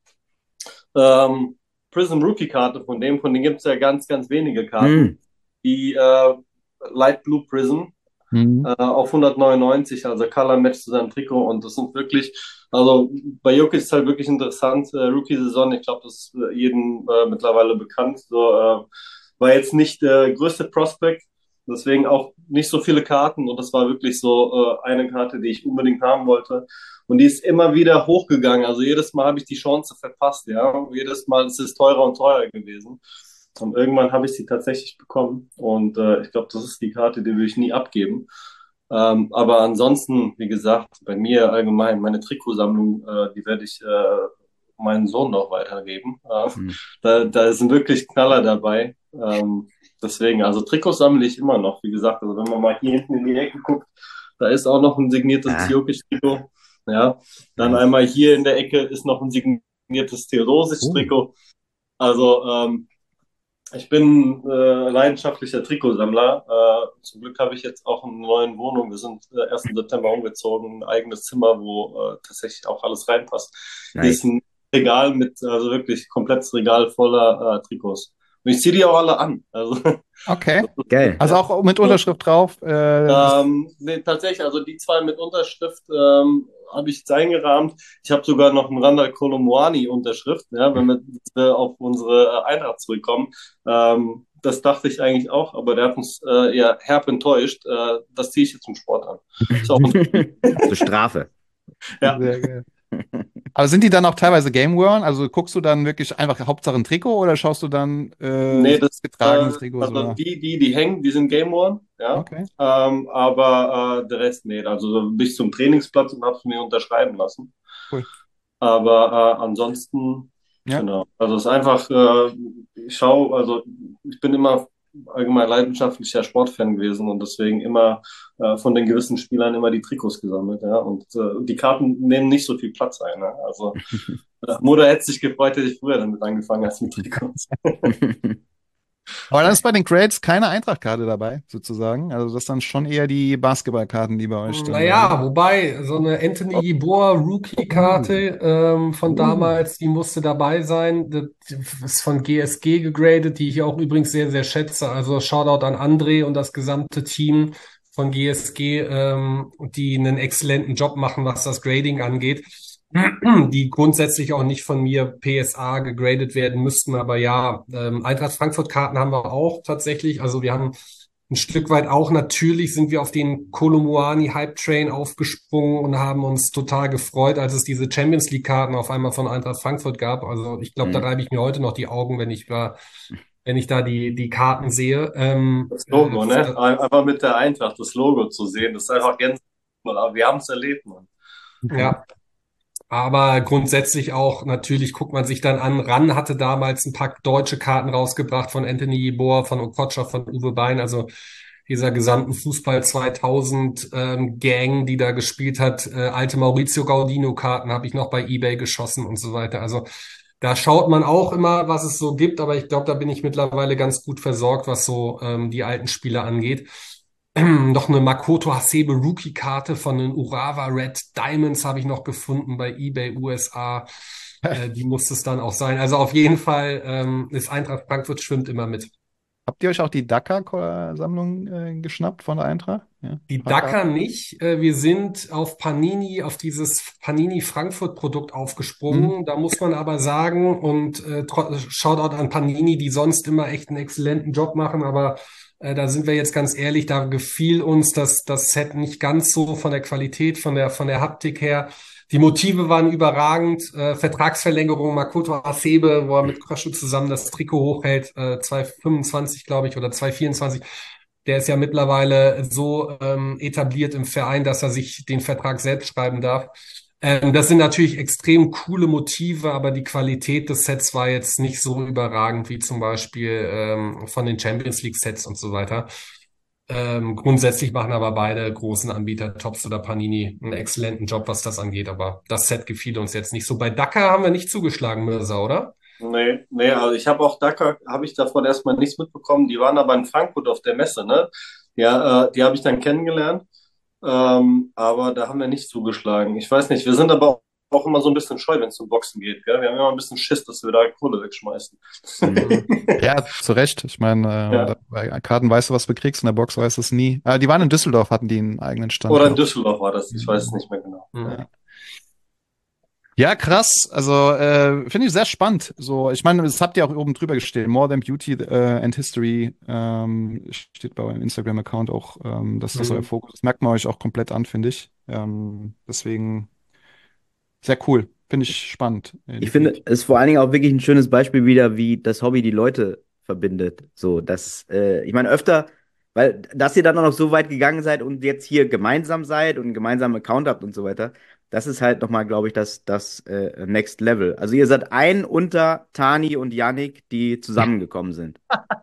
ähm, Prism Rookie Karte von dem, von denen gibt es ja ganz, ganz wenige Karten. Mhm. Die äh, Light Blue Prism Mhm. äh, auf hundertneunundneunzig, also Color Match zu seinem Trikot. Und das sind wirklich, also bei Jokic ist halt wirklich interessant, äh, Rookie-Saison, ich glaube, das ist äh, jedem äh, mittlerweile bekannt. So, äh, war jetzt nicht der größte Prospect, deswegen auch nicht so viele Karten. Und das war wirklich so äh, eine Karte, die ich unbedingt haben wollte. Und die ist immer wieder hochgegangen. Also jedes Mal habe ich die Chance verpasst, ja. Jedes Mal ist es teurer und teurer gewesen. Und irgendwann habe ich sie tatsächlich bekommen. Und äh, ich glaube, das ist die Karte, die will ich nie abgeben. Ähm, aber ansonsten, wie gesagt, bei mir allgemein, meine Trikotsammlung, äh, die werde ich äh, meinen Sohn noch weitergeben. Äh, Mhm. da, da sind wirklich Knaller dabei. Ähm, deswegen, also Trikots sammle ich immer noch, wie gesagt. Also wenn man mal hier hinten in die Ecke guckt, da ist auch noch ein signiertes Ah, Jokic-Trikot. Ja, dann nice. einmal hier in der Ecke ist noch ein signiertes Oh. Theodosic-Trikot. Also ähm, ich bin äh, leidenschaftlicher Trikotsammler. Äh, zum Glück habe ich jetzt auch eine neue Wohnung. Wir sind äh, ersten September umgezogen, ein eigenes Zimmer, wo äh, tatsächlich auch alles reinpasst. Hier ist Nice. ein Regal mit, also wirklich komplettes Regal voller äh, Trikots. Und ich ziehe die auch alle an. Also, Okay. Geil. Also auch mit Unterschrift drauf. Äh, das, ähm, nee, tatsächlich, also die zwei mit Unterschrift ähm, habe ich jetzt eingerahmt. Ich habe sogar noch einen Randall Colomuani Unterschrift, ja, wenn wir äh, auf unsere äh, Eintracht zurückkommen. Ähm, das dachte ich eigentlich auch, aber der hat uns äh, eher herb enttäuscht. Äh, das ziehe ich jetzt zum Sport an. Ist auch ein, Zur Strafe. ja. sehr geil. Aber sind die dann auch teilweise game-worn? Also guckst du dann wirklich einfach Hauptsache ein Trikot oder schaust du dann äh, Nee, so das, getragenes äh, Trikot also oder? die, die, die hängen, die sind Game One, ja. Okay, Ähm, aber äh, der Rest nicht. Also bis zum Trainingsplatz und hab's mir unterschreiben lassen. cool. Aber äh, ansonsten, Ja. genau. Also es ist einfach, äh, ich schaue, also ich bin immer allgemein leidenschaftlicher Sportfan gewesen und deswegen immer äh, von den gewissen Spielern immer die Trikots gesammelt, ja. Und äh, die Karten nehmen nicht so viel Platz ein, ne? Also äh, Mutter hätte sich gefreut, hätte ich früher damit angefangen als mit Trikots. Aber dann ist bei den Grades keine Eintrachtkarte dabei, sozusagen. Also das sind schon eher die Basketballkarten, die bei euch dann da naja, sind. wobei, so eine Anthony Yeboah Rookie-Karte ähm, von Oh. damals, die musste dabei sein. Das ist von G S G gegradet, die ich auch übrigens sehr, sehr schätze. Also Shoutout an André und das gesamte Team von G S G, ähm, die einen exzellenten Job machen, was das Grading angeht. Die grundsätzlich auch nicht von mir P S A gegradet werden müssten, aber ja, ähm, Eintracht Frankfurt-Karten haben wir auch tatsächlich. Also wir haben ein Stück weit auch, natürlich sind wir auf den Kolomuani Hype Train aufgesprungen und haben uns total gefreut, als es diese Champions League Karten auf einmal von Eintracht Frankfurt gab. Also ich glaube, da Mhm. reibe ich mir heute noch die Augen, wenn ich da, wenn ich da die, die Karten sehe. Ähm, Das äh, Logo, ne? da, Einfach mit der Eintracht das Logo zu sehen, das ist einfach gänzlich. Aber wir haben es erlebt, Mann. Ja. Aber grundsätzlich auch, natürlich guckt man sich dann an. RAN hatte damals ein paar deutsche Karten rausgebracht von Anthony Yeboah, von Okocha, von Uwe Bein, also dieser gesamten Fußball zweitausend ähm, Gang, die da gespielt hat. Äh, alte Maurizio Gaudino-Karten habe ich noch bei eBay geschossen und so weiter. Also da schaut man auch immer, was es so gibt, aber ich glaube, da bin ich mittlerweile ganz gut versorgt, was so ähm, die alten Spiele angeht. Noch eine Makoto Hasebe Rookie-Karte von den Urawa Red Diamonds habe ich noch gefunden bei eBay U S A. Äh, die muss es dann auch sein. Also auf jeden Fall ähm, ist Eintracht Frankfurt schwimmt immer mit. Habt ihr euch auch die Dakar-Sammlung äh, geschnappt von der Eintracht? Ja, Die paar Karten? Dakar nicht. Äh, wir sind auf Panini, auf dieses Panini Frankfurt-Produkt Mhm. aufgesprungen. Da muss man aber sagen, und äh, tro- Shoutout an Panini, die sonst immer echt einen exzellenten Job machen, aber äh, da sind wir jetzt ganz ehrlich, da gefiel uns das, das Set nicht ganz so von der Qualität, von der, von der Haptik her. Die Motive waren überragend. Äh, Vertragsverlängerung, Makoto Hasebe, wo er mit Krösche zusammen das Trikot hochhält, äh, zwei fünfundzwanzig, glaube ich, oder zwei vierundzwanzig. Der ist ja mittlerweile so ähm, etabliert im Verein, dass er sich den Vertrag selbst schreiben darf. Ähm, das sind natürlich extrem coole Motive, aber die Qualität des Sets war jetzt nicht so überragend wie zum Beispiel ähm, von den Champions League Sets und so weiter. Ähm, grundsätzlich machen aber beide großen Anbieter, Topps oder Panini, einen exzellenten Job, was das angeht. Aber das Set gefiel uns jetzt nicht so. Bei Dakar haben wir nicht zugeschlagen, Mirza, oder? Nee, nee, also ich habe auch Dakar, habe ich davon erstmal nichts mitbekommen. Die waren aber in Frankfurt auf der Messe, ne? Ja, äh, die habe ich dann kennengelernt, ähm, aber da haben wir nicht zugeschlagen. Ich weiß nicht, wir sind aber auch immer so ein bisschen scheu, wenn es um Boxen geht, gell? Wir haben immer ein bisschen Schiss, dass wir da Kohle wegschmeißen. Mhm. Ja, zu Recht. Ich meine, äh, Ja. da- bei Karten weißt du, was du bekriegst, in der Box weißt du es nie. Äh, die waren in Düsseldorf, hatten die einen eigenen Stand, Oder in glaube Düsseldorf war das, ich. ich weiß es nicht mehr genau. Mhm. Ja. Ja, krass. Also äh, finde ich sehr spannend. So, ich meine, das habt ihr auch oben drüber gestellt. More Than Beauty äh, and History ähm, steht bei eurem Instagram-Account auch, ähm, dass das euer Mhm. Fokus. Das merkt man euch auch komplett an, finde ich. Ähm, deswegen sehr cool. Finde ich spannend. Äh, Ich finde, definitiv. es ist vor allen Dingen auch wirklich ein schönes Beispiel wieder, wie das Hobby die Leute verbindet. So, dass, äh, ich meine, öfter, weil, dass ihr dann auch noch so weit gegangen seid und jetzt hier gemeinsam seid und einen gemeinsamen Account habt und so weiter, das ist halt nochmal, glaube ich, das, das äh, Next Level. Also ihr seid ein unter Tani und Yannick, die zusammengekommen sind.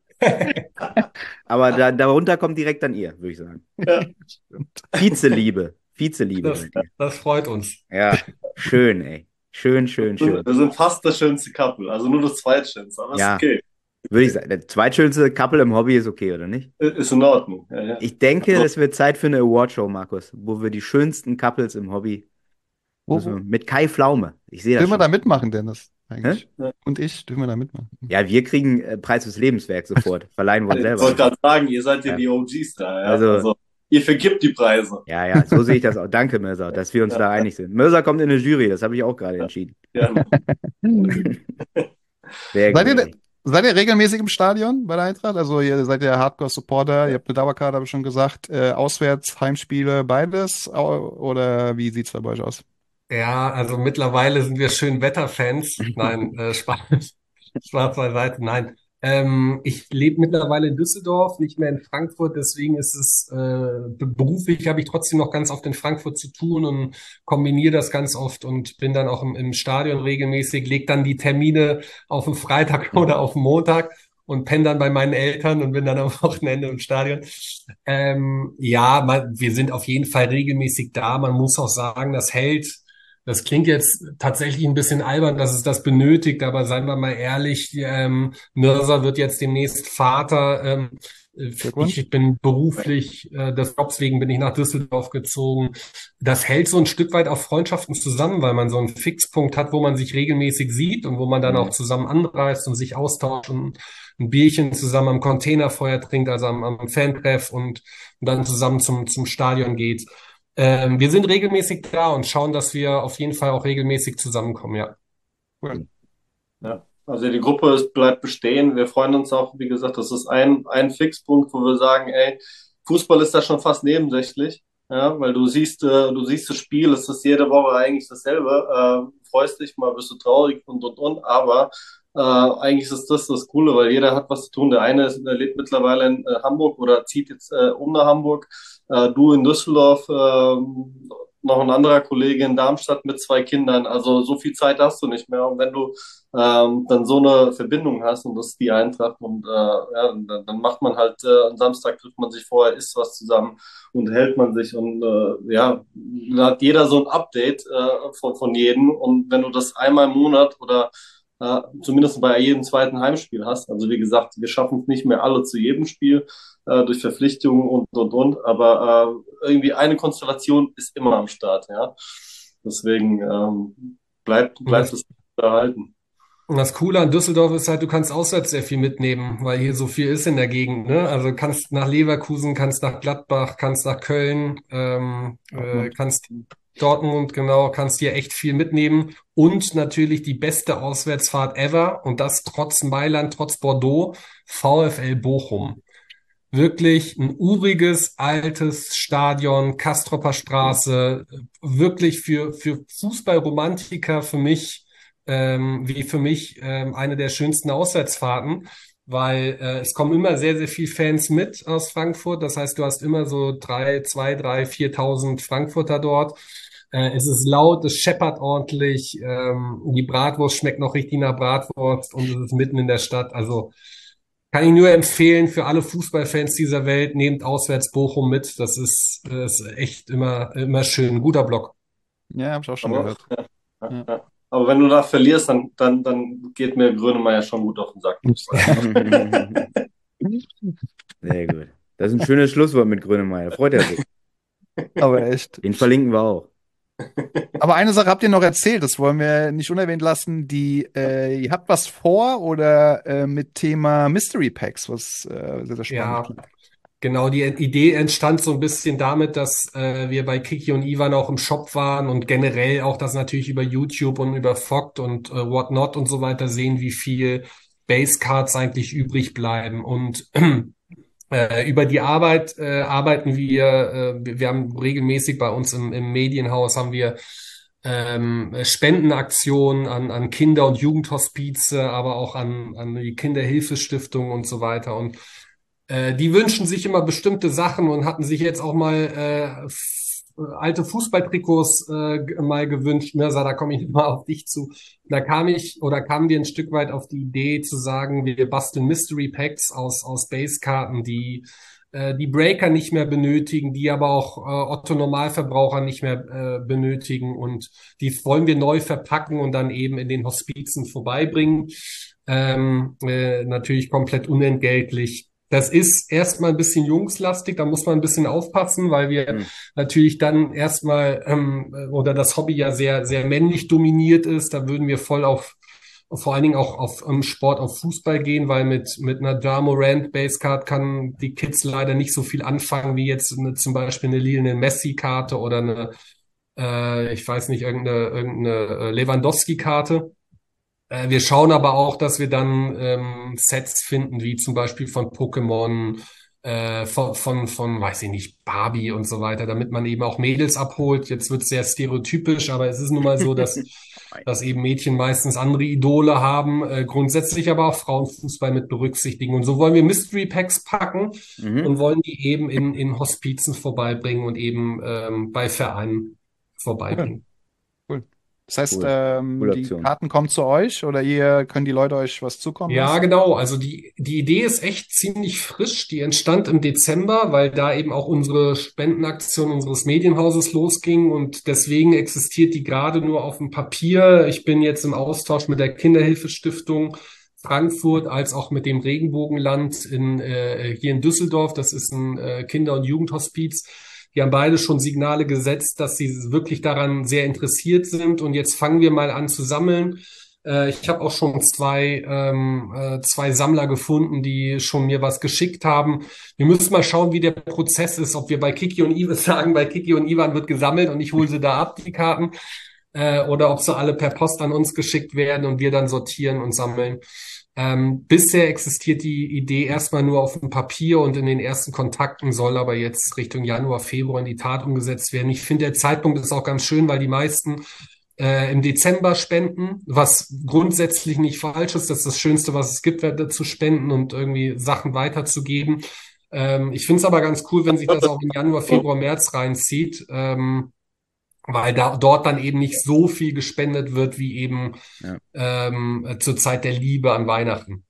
Aber da, darunter kommt direkt dann ihr, würde ich sagen. Ja. Vizeliebe. Vizeliebe Das, seid ihr. das freut uns. Ja, schön, ey. Schön, schön, schön. Wir sind fast das schönste Couple, also nur das zweitschönste, aber ist Ja. okay. Würde ich sagen, der zweitschönste Couple im Hobby ist okay, oder nicht? Ist in Ordnung. Ja, ja. Ich denke, Also, es wird Zeit für eine Awardshow, Markus, wo wir die schönsten Couples im Hobby Wo, müssen wir, wo, mit Kai Pflaume. Ich sehe das dürfen wir da schon. mitmachen, Dennis? Hä? Eigentlich. Ja. Und ich, dürfen wir da mitmachen? Ja, wir kriegen äh, Preis fürs Lebenswerk sofort. Verleihen wir uns ich selber. wollte gerade sagen, ihr seid ja Ja. die O Gs da. Ja? Also- Also, ihr vergibt die Preise. Ja, ja, so sehe ich das auch. Danke, Mirza, dass wir uns Ja. da einig sind. Mirza kommt in eine Jury, das habe ich auch gerade entschieden. Gerne. Sehr Seid gut. ihr, ey. seid ihr regelmäßig im Stadion bei der Eintracht? Also ihr seid ja Hardcore-Supporter, ihr habt eine Dauerkarte, habe ich schon gesagt. Äh, auswärts, Heimspiele, beides? Au- Oder wie sieht's da bei euch aus? Ja, also mittlerweile sind wir Schönwetterfans. Nein, äh, Spaß, Spaß beiseite. Nein. Ähm, ich lebe mittlerweile in Düsseldorf, nicht mehr in Frankfurt. Deswegen ist es äh, beruflich habe ich trotzdem noch ganz oft in Frankfurt zu tun und kombiniere das ganz oft und bin dann auch im, im Stadion regelmäßig, leg dann die Termine auf den Freitag oder auf den Montag und penne dann bei meinen Eltern und bin dann am Wochenende im Stadion. Ähm, ja, man, wir sind auf jeden Fall regelmäßig da. Man muss auch sagen, das hält. Das klingt jetzt tatsächlich ein bisschen albern, dass es das benötigt, aber seien wir mal ehrlich, ähm, Mirza wird jetzt demnächst Vater. Ähm, Glückwunsch. ich bin beruflich, äh, des Jobs wegen bin ich nach Düsseldorf gezogen. Das hält so ein Stück weit auch Freundschaften zusammen, weil man so einen Fixpunkt hat, wo man sich regelmäßig sieht und wo man dann Mhm. auch zusammen anreist und sich austauscht und ein Bierchen zusammen am Containerfeuer trinkt, also am, am Fantreff und, und dann zusammen zum, zum Stadion geht. Ähm, wir sind regelmäßig da und schauen, dass wir auf jeden Fall auch regelmäßig zusammenkommen, ja. Cool. Ja. Also die Gruppe ist, bleibt bestehen. Wir freuen uns auch, wie gesagt, das ist ein, ein Fixpunkt, wo wir sagen, ey, Fußball ist da schon fast nebensächlich. Ja, weil du siehst, äh, du siehst das Spiel, es ist jede Woche eigentlich dasselbe. Äh, freust dich, mal bist du traurig und und und, aber äh, eigentlich ist das das Coole, weil jeder hat was zu tun. Der eine ist, der lebt mittlerweile in äh, Hamburg oder zieht jetzt äh, um nach Hamburg, äh, du in Düsseldorf. ähm, noch ein anderer Kollege in Darmstadt mit zwei Kindern. Also so viel Zeit hast du nicht mehr. Und wenn du ähm, dann so eine Verbindung hast und das ist die Eintracht und äh, ja, dann, dann macht man halt, äh, am Samstag trifft man sich vorher, isst was zusammen und hält man sich und äh, ja, dann hat jeder so ein Update äh, von, von jedem. Und wenn du das einmal im Monat oder äh, zumindest bei jedem zweiten Heimspiel hast, also wie gesagt, wir schaffen es nicht mehr alle zu jedem Spiel, äh, durch Verpflichtungen und, und, und. Aber äh, irgendwie eine Konstellation ist immer am Start, ja. Deswegen ähm, bleibt, Und bleibt das, es erhalten. und das Coole an Düsseldorf ist halt, du kannst auswärts sehr viel mitnehmen, weil hier so viel ist in der Gegend, ne? Also kannst nach Leverkusen, kannst nach Gladbach, kannst nach Köln, ähm, äh, Dortmund. kannst Dortmund, genau, kannst hier echt viel mitnehmen. Und natürlich die beste Auswärtsfahrt ever. Und das trotz Mailand, trotz Bordeaux, VfL Bochum. Wirklich ein uriges, altes Stadion, Kastropper Straße, wirklich für, für Fußballromantiker für mich, ähm, wie für mich, ähm, eine der schönsten Auswärtsfahrten, weil äh, es kommen immer sehr, sehr viel Fans mit aus Frankfurt. Das heißt, du hast immer so drei, zwei, drei, viertausend Frankfurter dort. Äh, es ist laut, es scheppert ordentlich, ähm, die Bratwurst schmeckt noch richtig nach Bratwurst und es ist mitten in der Stadt. Also kann ich nur empfehlen für alle Fußballfans dieser Welt, nehmt auswärts Bochum mit. Das ist, das ist echt immer, immer schön. Ein guter Block. Ja, habe ich auch schon Aber, gehört. ja, Ja. ja. Aber wenn du da verlierst, dann, dann, dann geht mir Grönemeyer schon gut auf den Sack. Sehr gut. Das ist ein schönes Schlusswort mit Grönemeyer. Freut er sich. Aber echt. Den verlinken wir auch. Aber eine Sache habt ihr noch erzählt, das wollen wir nicht unerwähnt lassen. Die, äh, ihr habt was vor oder äh, mit Thema Mystery Packs, was äh, sehr, sehr spannend Ja, klingt. genau. Die Idee entstand so ein bisschen damit, dass äh, wir bei Kiki und Ivan auch im Shop waren und generell auch das natürlich über YouTube und über Fogt und äh, Whatnot und so weiter sehen, wie viel Basecards eigentlich übrig bleiben. Und Äh, über die Arbeit äh, arbeiten wir, äh, wir, wir haben regelmäßig bei uns im, im Medienhaus haben wir ähm, Spendenaktionen an, an Kinder- und Jugendhospize, aber auch an, an die Kinderhilfestiftung und so weiter. Und äh, die wünschen sich immer bestimmte Sachen und hatten sich jetzt auch mal äh, f- alte Fußballtrikots äh, g- mal gewünscht. Mirza, da komme ich mal auf dich zu. Da kam ich oder kamen wir ein Stück weit auf die Idee zu sagen, wir basteln Mystery Packs aus, aus Basekarten, die äh, die Breaker nicht mehr benötigen, die aber auch äh, Otto Normalverbraucher nicht mehr äh, benötigen und die wollen wir neu verpacken und dann eben in den Hospizen vorbeibringen. Ähm, äh, natürlich komplett unentgeltlich. Das ist erstmal ein bisschen jungslastig, da muss man ein bisschen aufpassen, weil wir Hm. natürlich dann erstmal ähm, oder das Hobby ja sehr, sehr männlich dominiert ist. Da würden wir voll auf, vor allen Dingen auch auf ähm, Sport, auf Fußball gehen, weil mit, mit einer Jamorant Basecard kann die Kids leider nicht so viel anfangen wie jetzt eine, zum Beispiel eine Lionel Messi-Karte oder eine, äh, ich weiß nicht, irgendeine, irgendeine äh, Lewandowski-Karte. Äh, Wir schauen aber auch, dass wir dann ähm, Sets finden, wie zum Beispiel von Pokémon, äh, von, von, von, weiß ich nicht, Barbie und so weiter, damit man eben auch Mädels abholt. Jetzt wird es sehr stereotypisch, aber es ist nun mal so, dass, dass eben Mädchen meistens andere Idole haben, äh, grundsätzlich aber auch Frauenfußball mit berücksichtigen. Und so wollen wir Mystery Packs packen Mhm. und wollen die eben in, in Hospizen vorbeibringen und eben ähm, bei Vereinen vorbeibringen. Cool. Das heißt, Cool. ähm, Coole die Aktion. Karten kommen zu euch oder ihr können die Leute euch was zukommen Ja, lassen? genau. Also die, die Idee ist echt ziemlich frisch. Die entstand im Dezember, weil da eben auch unsere Spendenaktion unseres Medienhauses losging und deswegen existiert die gerade nur auf dem Papier. Ich bin jetzt im Austausch mit der Kinderhilfestiftung Frankfurt als auch mit dem Regenbogenland in, äh, hier in Düsseldorf. Das ist ein äh, Kinder- und Jugendhospiz. Die haben beide schon Signale gesetzt, dass sie wirklich daran sehr interessiert sind. Und jetzt fangen wir mal an zu sammeln. Äh, ich habe auch schon zwei, ähm, äh, zwei Sammler gefunden, die schon mir was geschickt haben. Wir müssen mal schauen, wie der Prozess ist, ob wir bei Kiki und Ivan sagen, bei Kiki und Ivan wird gesammelt und ich hole sie da ab, die Karten, äh, oder ob sie alle per Post an uns geschickt werden und wir dann sortieren und sammeln. Ähm, bisher existiert die Idee erstmal nur auf dem Papier und in den ersten Kontakten, soll aber jetzt Richtung Januar, Februar in die Tat umgesetzt werden. Ich finde, der Zeitpunkt ist auch ganz schön, weil die meisten äh, im Dezember spenden, was grundsätzlich nicht falsch ist. Das ist das Schönste, was es gibt, wäre zu spenden und irgendwie Sachen weiterzugeben. Ähm, ich finde es aber ganz cool, wenn sich das auch im Januar, Februar, März reinzieht. Ähm, weil da dort dann eben nicht so viel gespendet wird wie eben Ja. ähm, zur Zeit der Liebe an Weihnachten.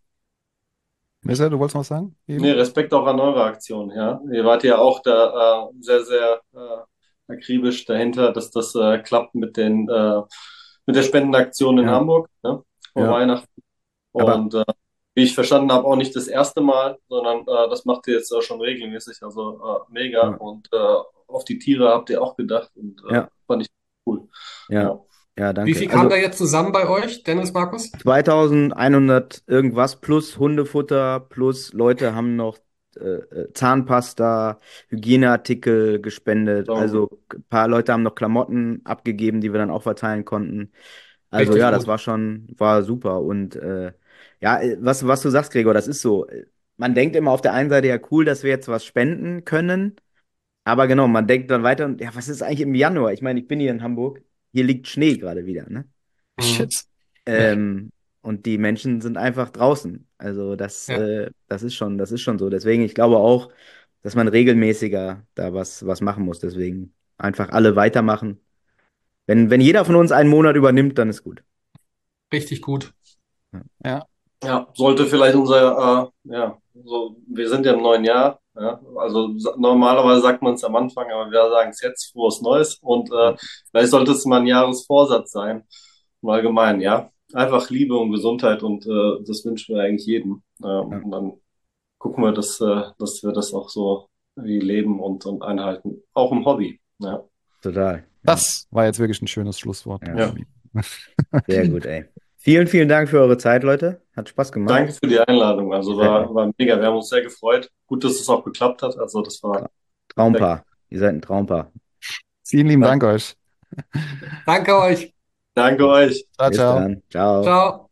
Mister, du wolltest noch was sagen? Eben? Nee, Respekt auch an eure Aktion, ja. Ihr wart ja auch da äh, sehr, sehr äh, akribisch dahinter, dass das äh, klappt mit den äh, mit der Spendenaktion in Ja. Hamburg, ne, vor Ja. Weihnachten. Aber Und äh, wie ich verstanden habe, auch nicht das erste Mal, sondern äh, das macht ihr jetzt auch schon regelmäßig, also äh, mega. ja, Und äh, auf die Tiere habt ihr auch gedacht und äh, ja, fand ich cool. ja, Ja. ja, Wie danke. viel kam Also da jetzt zusammen bei euch, Dennis, Markus? zweitausendeinhundert irgendwas plus Hundefutter plus Leute haben noch äh, äh, Zahnpasta, Hygieneartikel gespendet. So, Also ein paar Leute haben noch Klamotten abgegeben, die wir dann auch verteilen konnten. Also Richtig ja, das gut. war schon, war super. Und äh, ja, äh, was, was du sagst, Gregor, das ist so. Man denkt immer auf der einen Seite, ja, cool, dass wir jetzt was spenden können. Aber genau, man denkt dann weiter und ja, was ist eigentlich im Januar? Ich meine, ich bin hier in Hamburg, hier liegt Schnee gerade wieder, ne? Mhm. Shit. Ja, Ähm, und die Menschen sind einfach draußen. Also das, ja. äh, das ist schon, das ist schon so. Deswegen, ich glaube auch, dass man regelmäßiger da was, was machen muss. Deswegen einfach alle weitermachen. Wenn, wenn jeder von uns einen Monat übernimmt, dann ist gut. Richtig gut. Ja. ja, sollte vielleicht unser, äh, ja, so, wir sind ja im neuen Jahr, ja, also sa- normalerweise sagt man es am Anfang, aber wir sagen es jetzt, frohes Neues und äh, Ja, vielleicht sollte es mal ein Jahresvorsatz sein, im Allgemeinen, ja. Einfach Liebe und Gesundheit und äh, das wünschen wir eigentlich jedem. Ähm, ja, und dann gucken wir, dass, äh, dass wir das auch so wie leben und, und einhalten, auch im Hobby. Ja, total. Ja, Das war jetzt wirklich ein schönes Schlusswort, du ja, ja. Tobi. sehr gut, ey. Vielen, vielen Dank für eure Zeit, Leute. Hat Spaß gemacht. Danke für die Einladung, also war, war mega, wir haben uns sehr gefreut. Gut, dass es auch geklappt hat, also das war Tra perfekt. Traumpaar. Ihr seid ein Traumpaar. Vielen lieben Danke, Dank euch. Danke euch. danke euch. Ciao, Bis ciao. dann. Ciao. Ciao.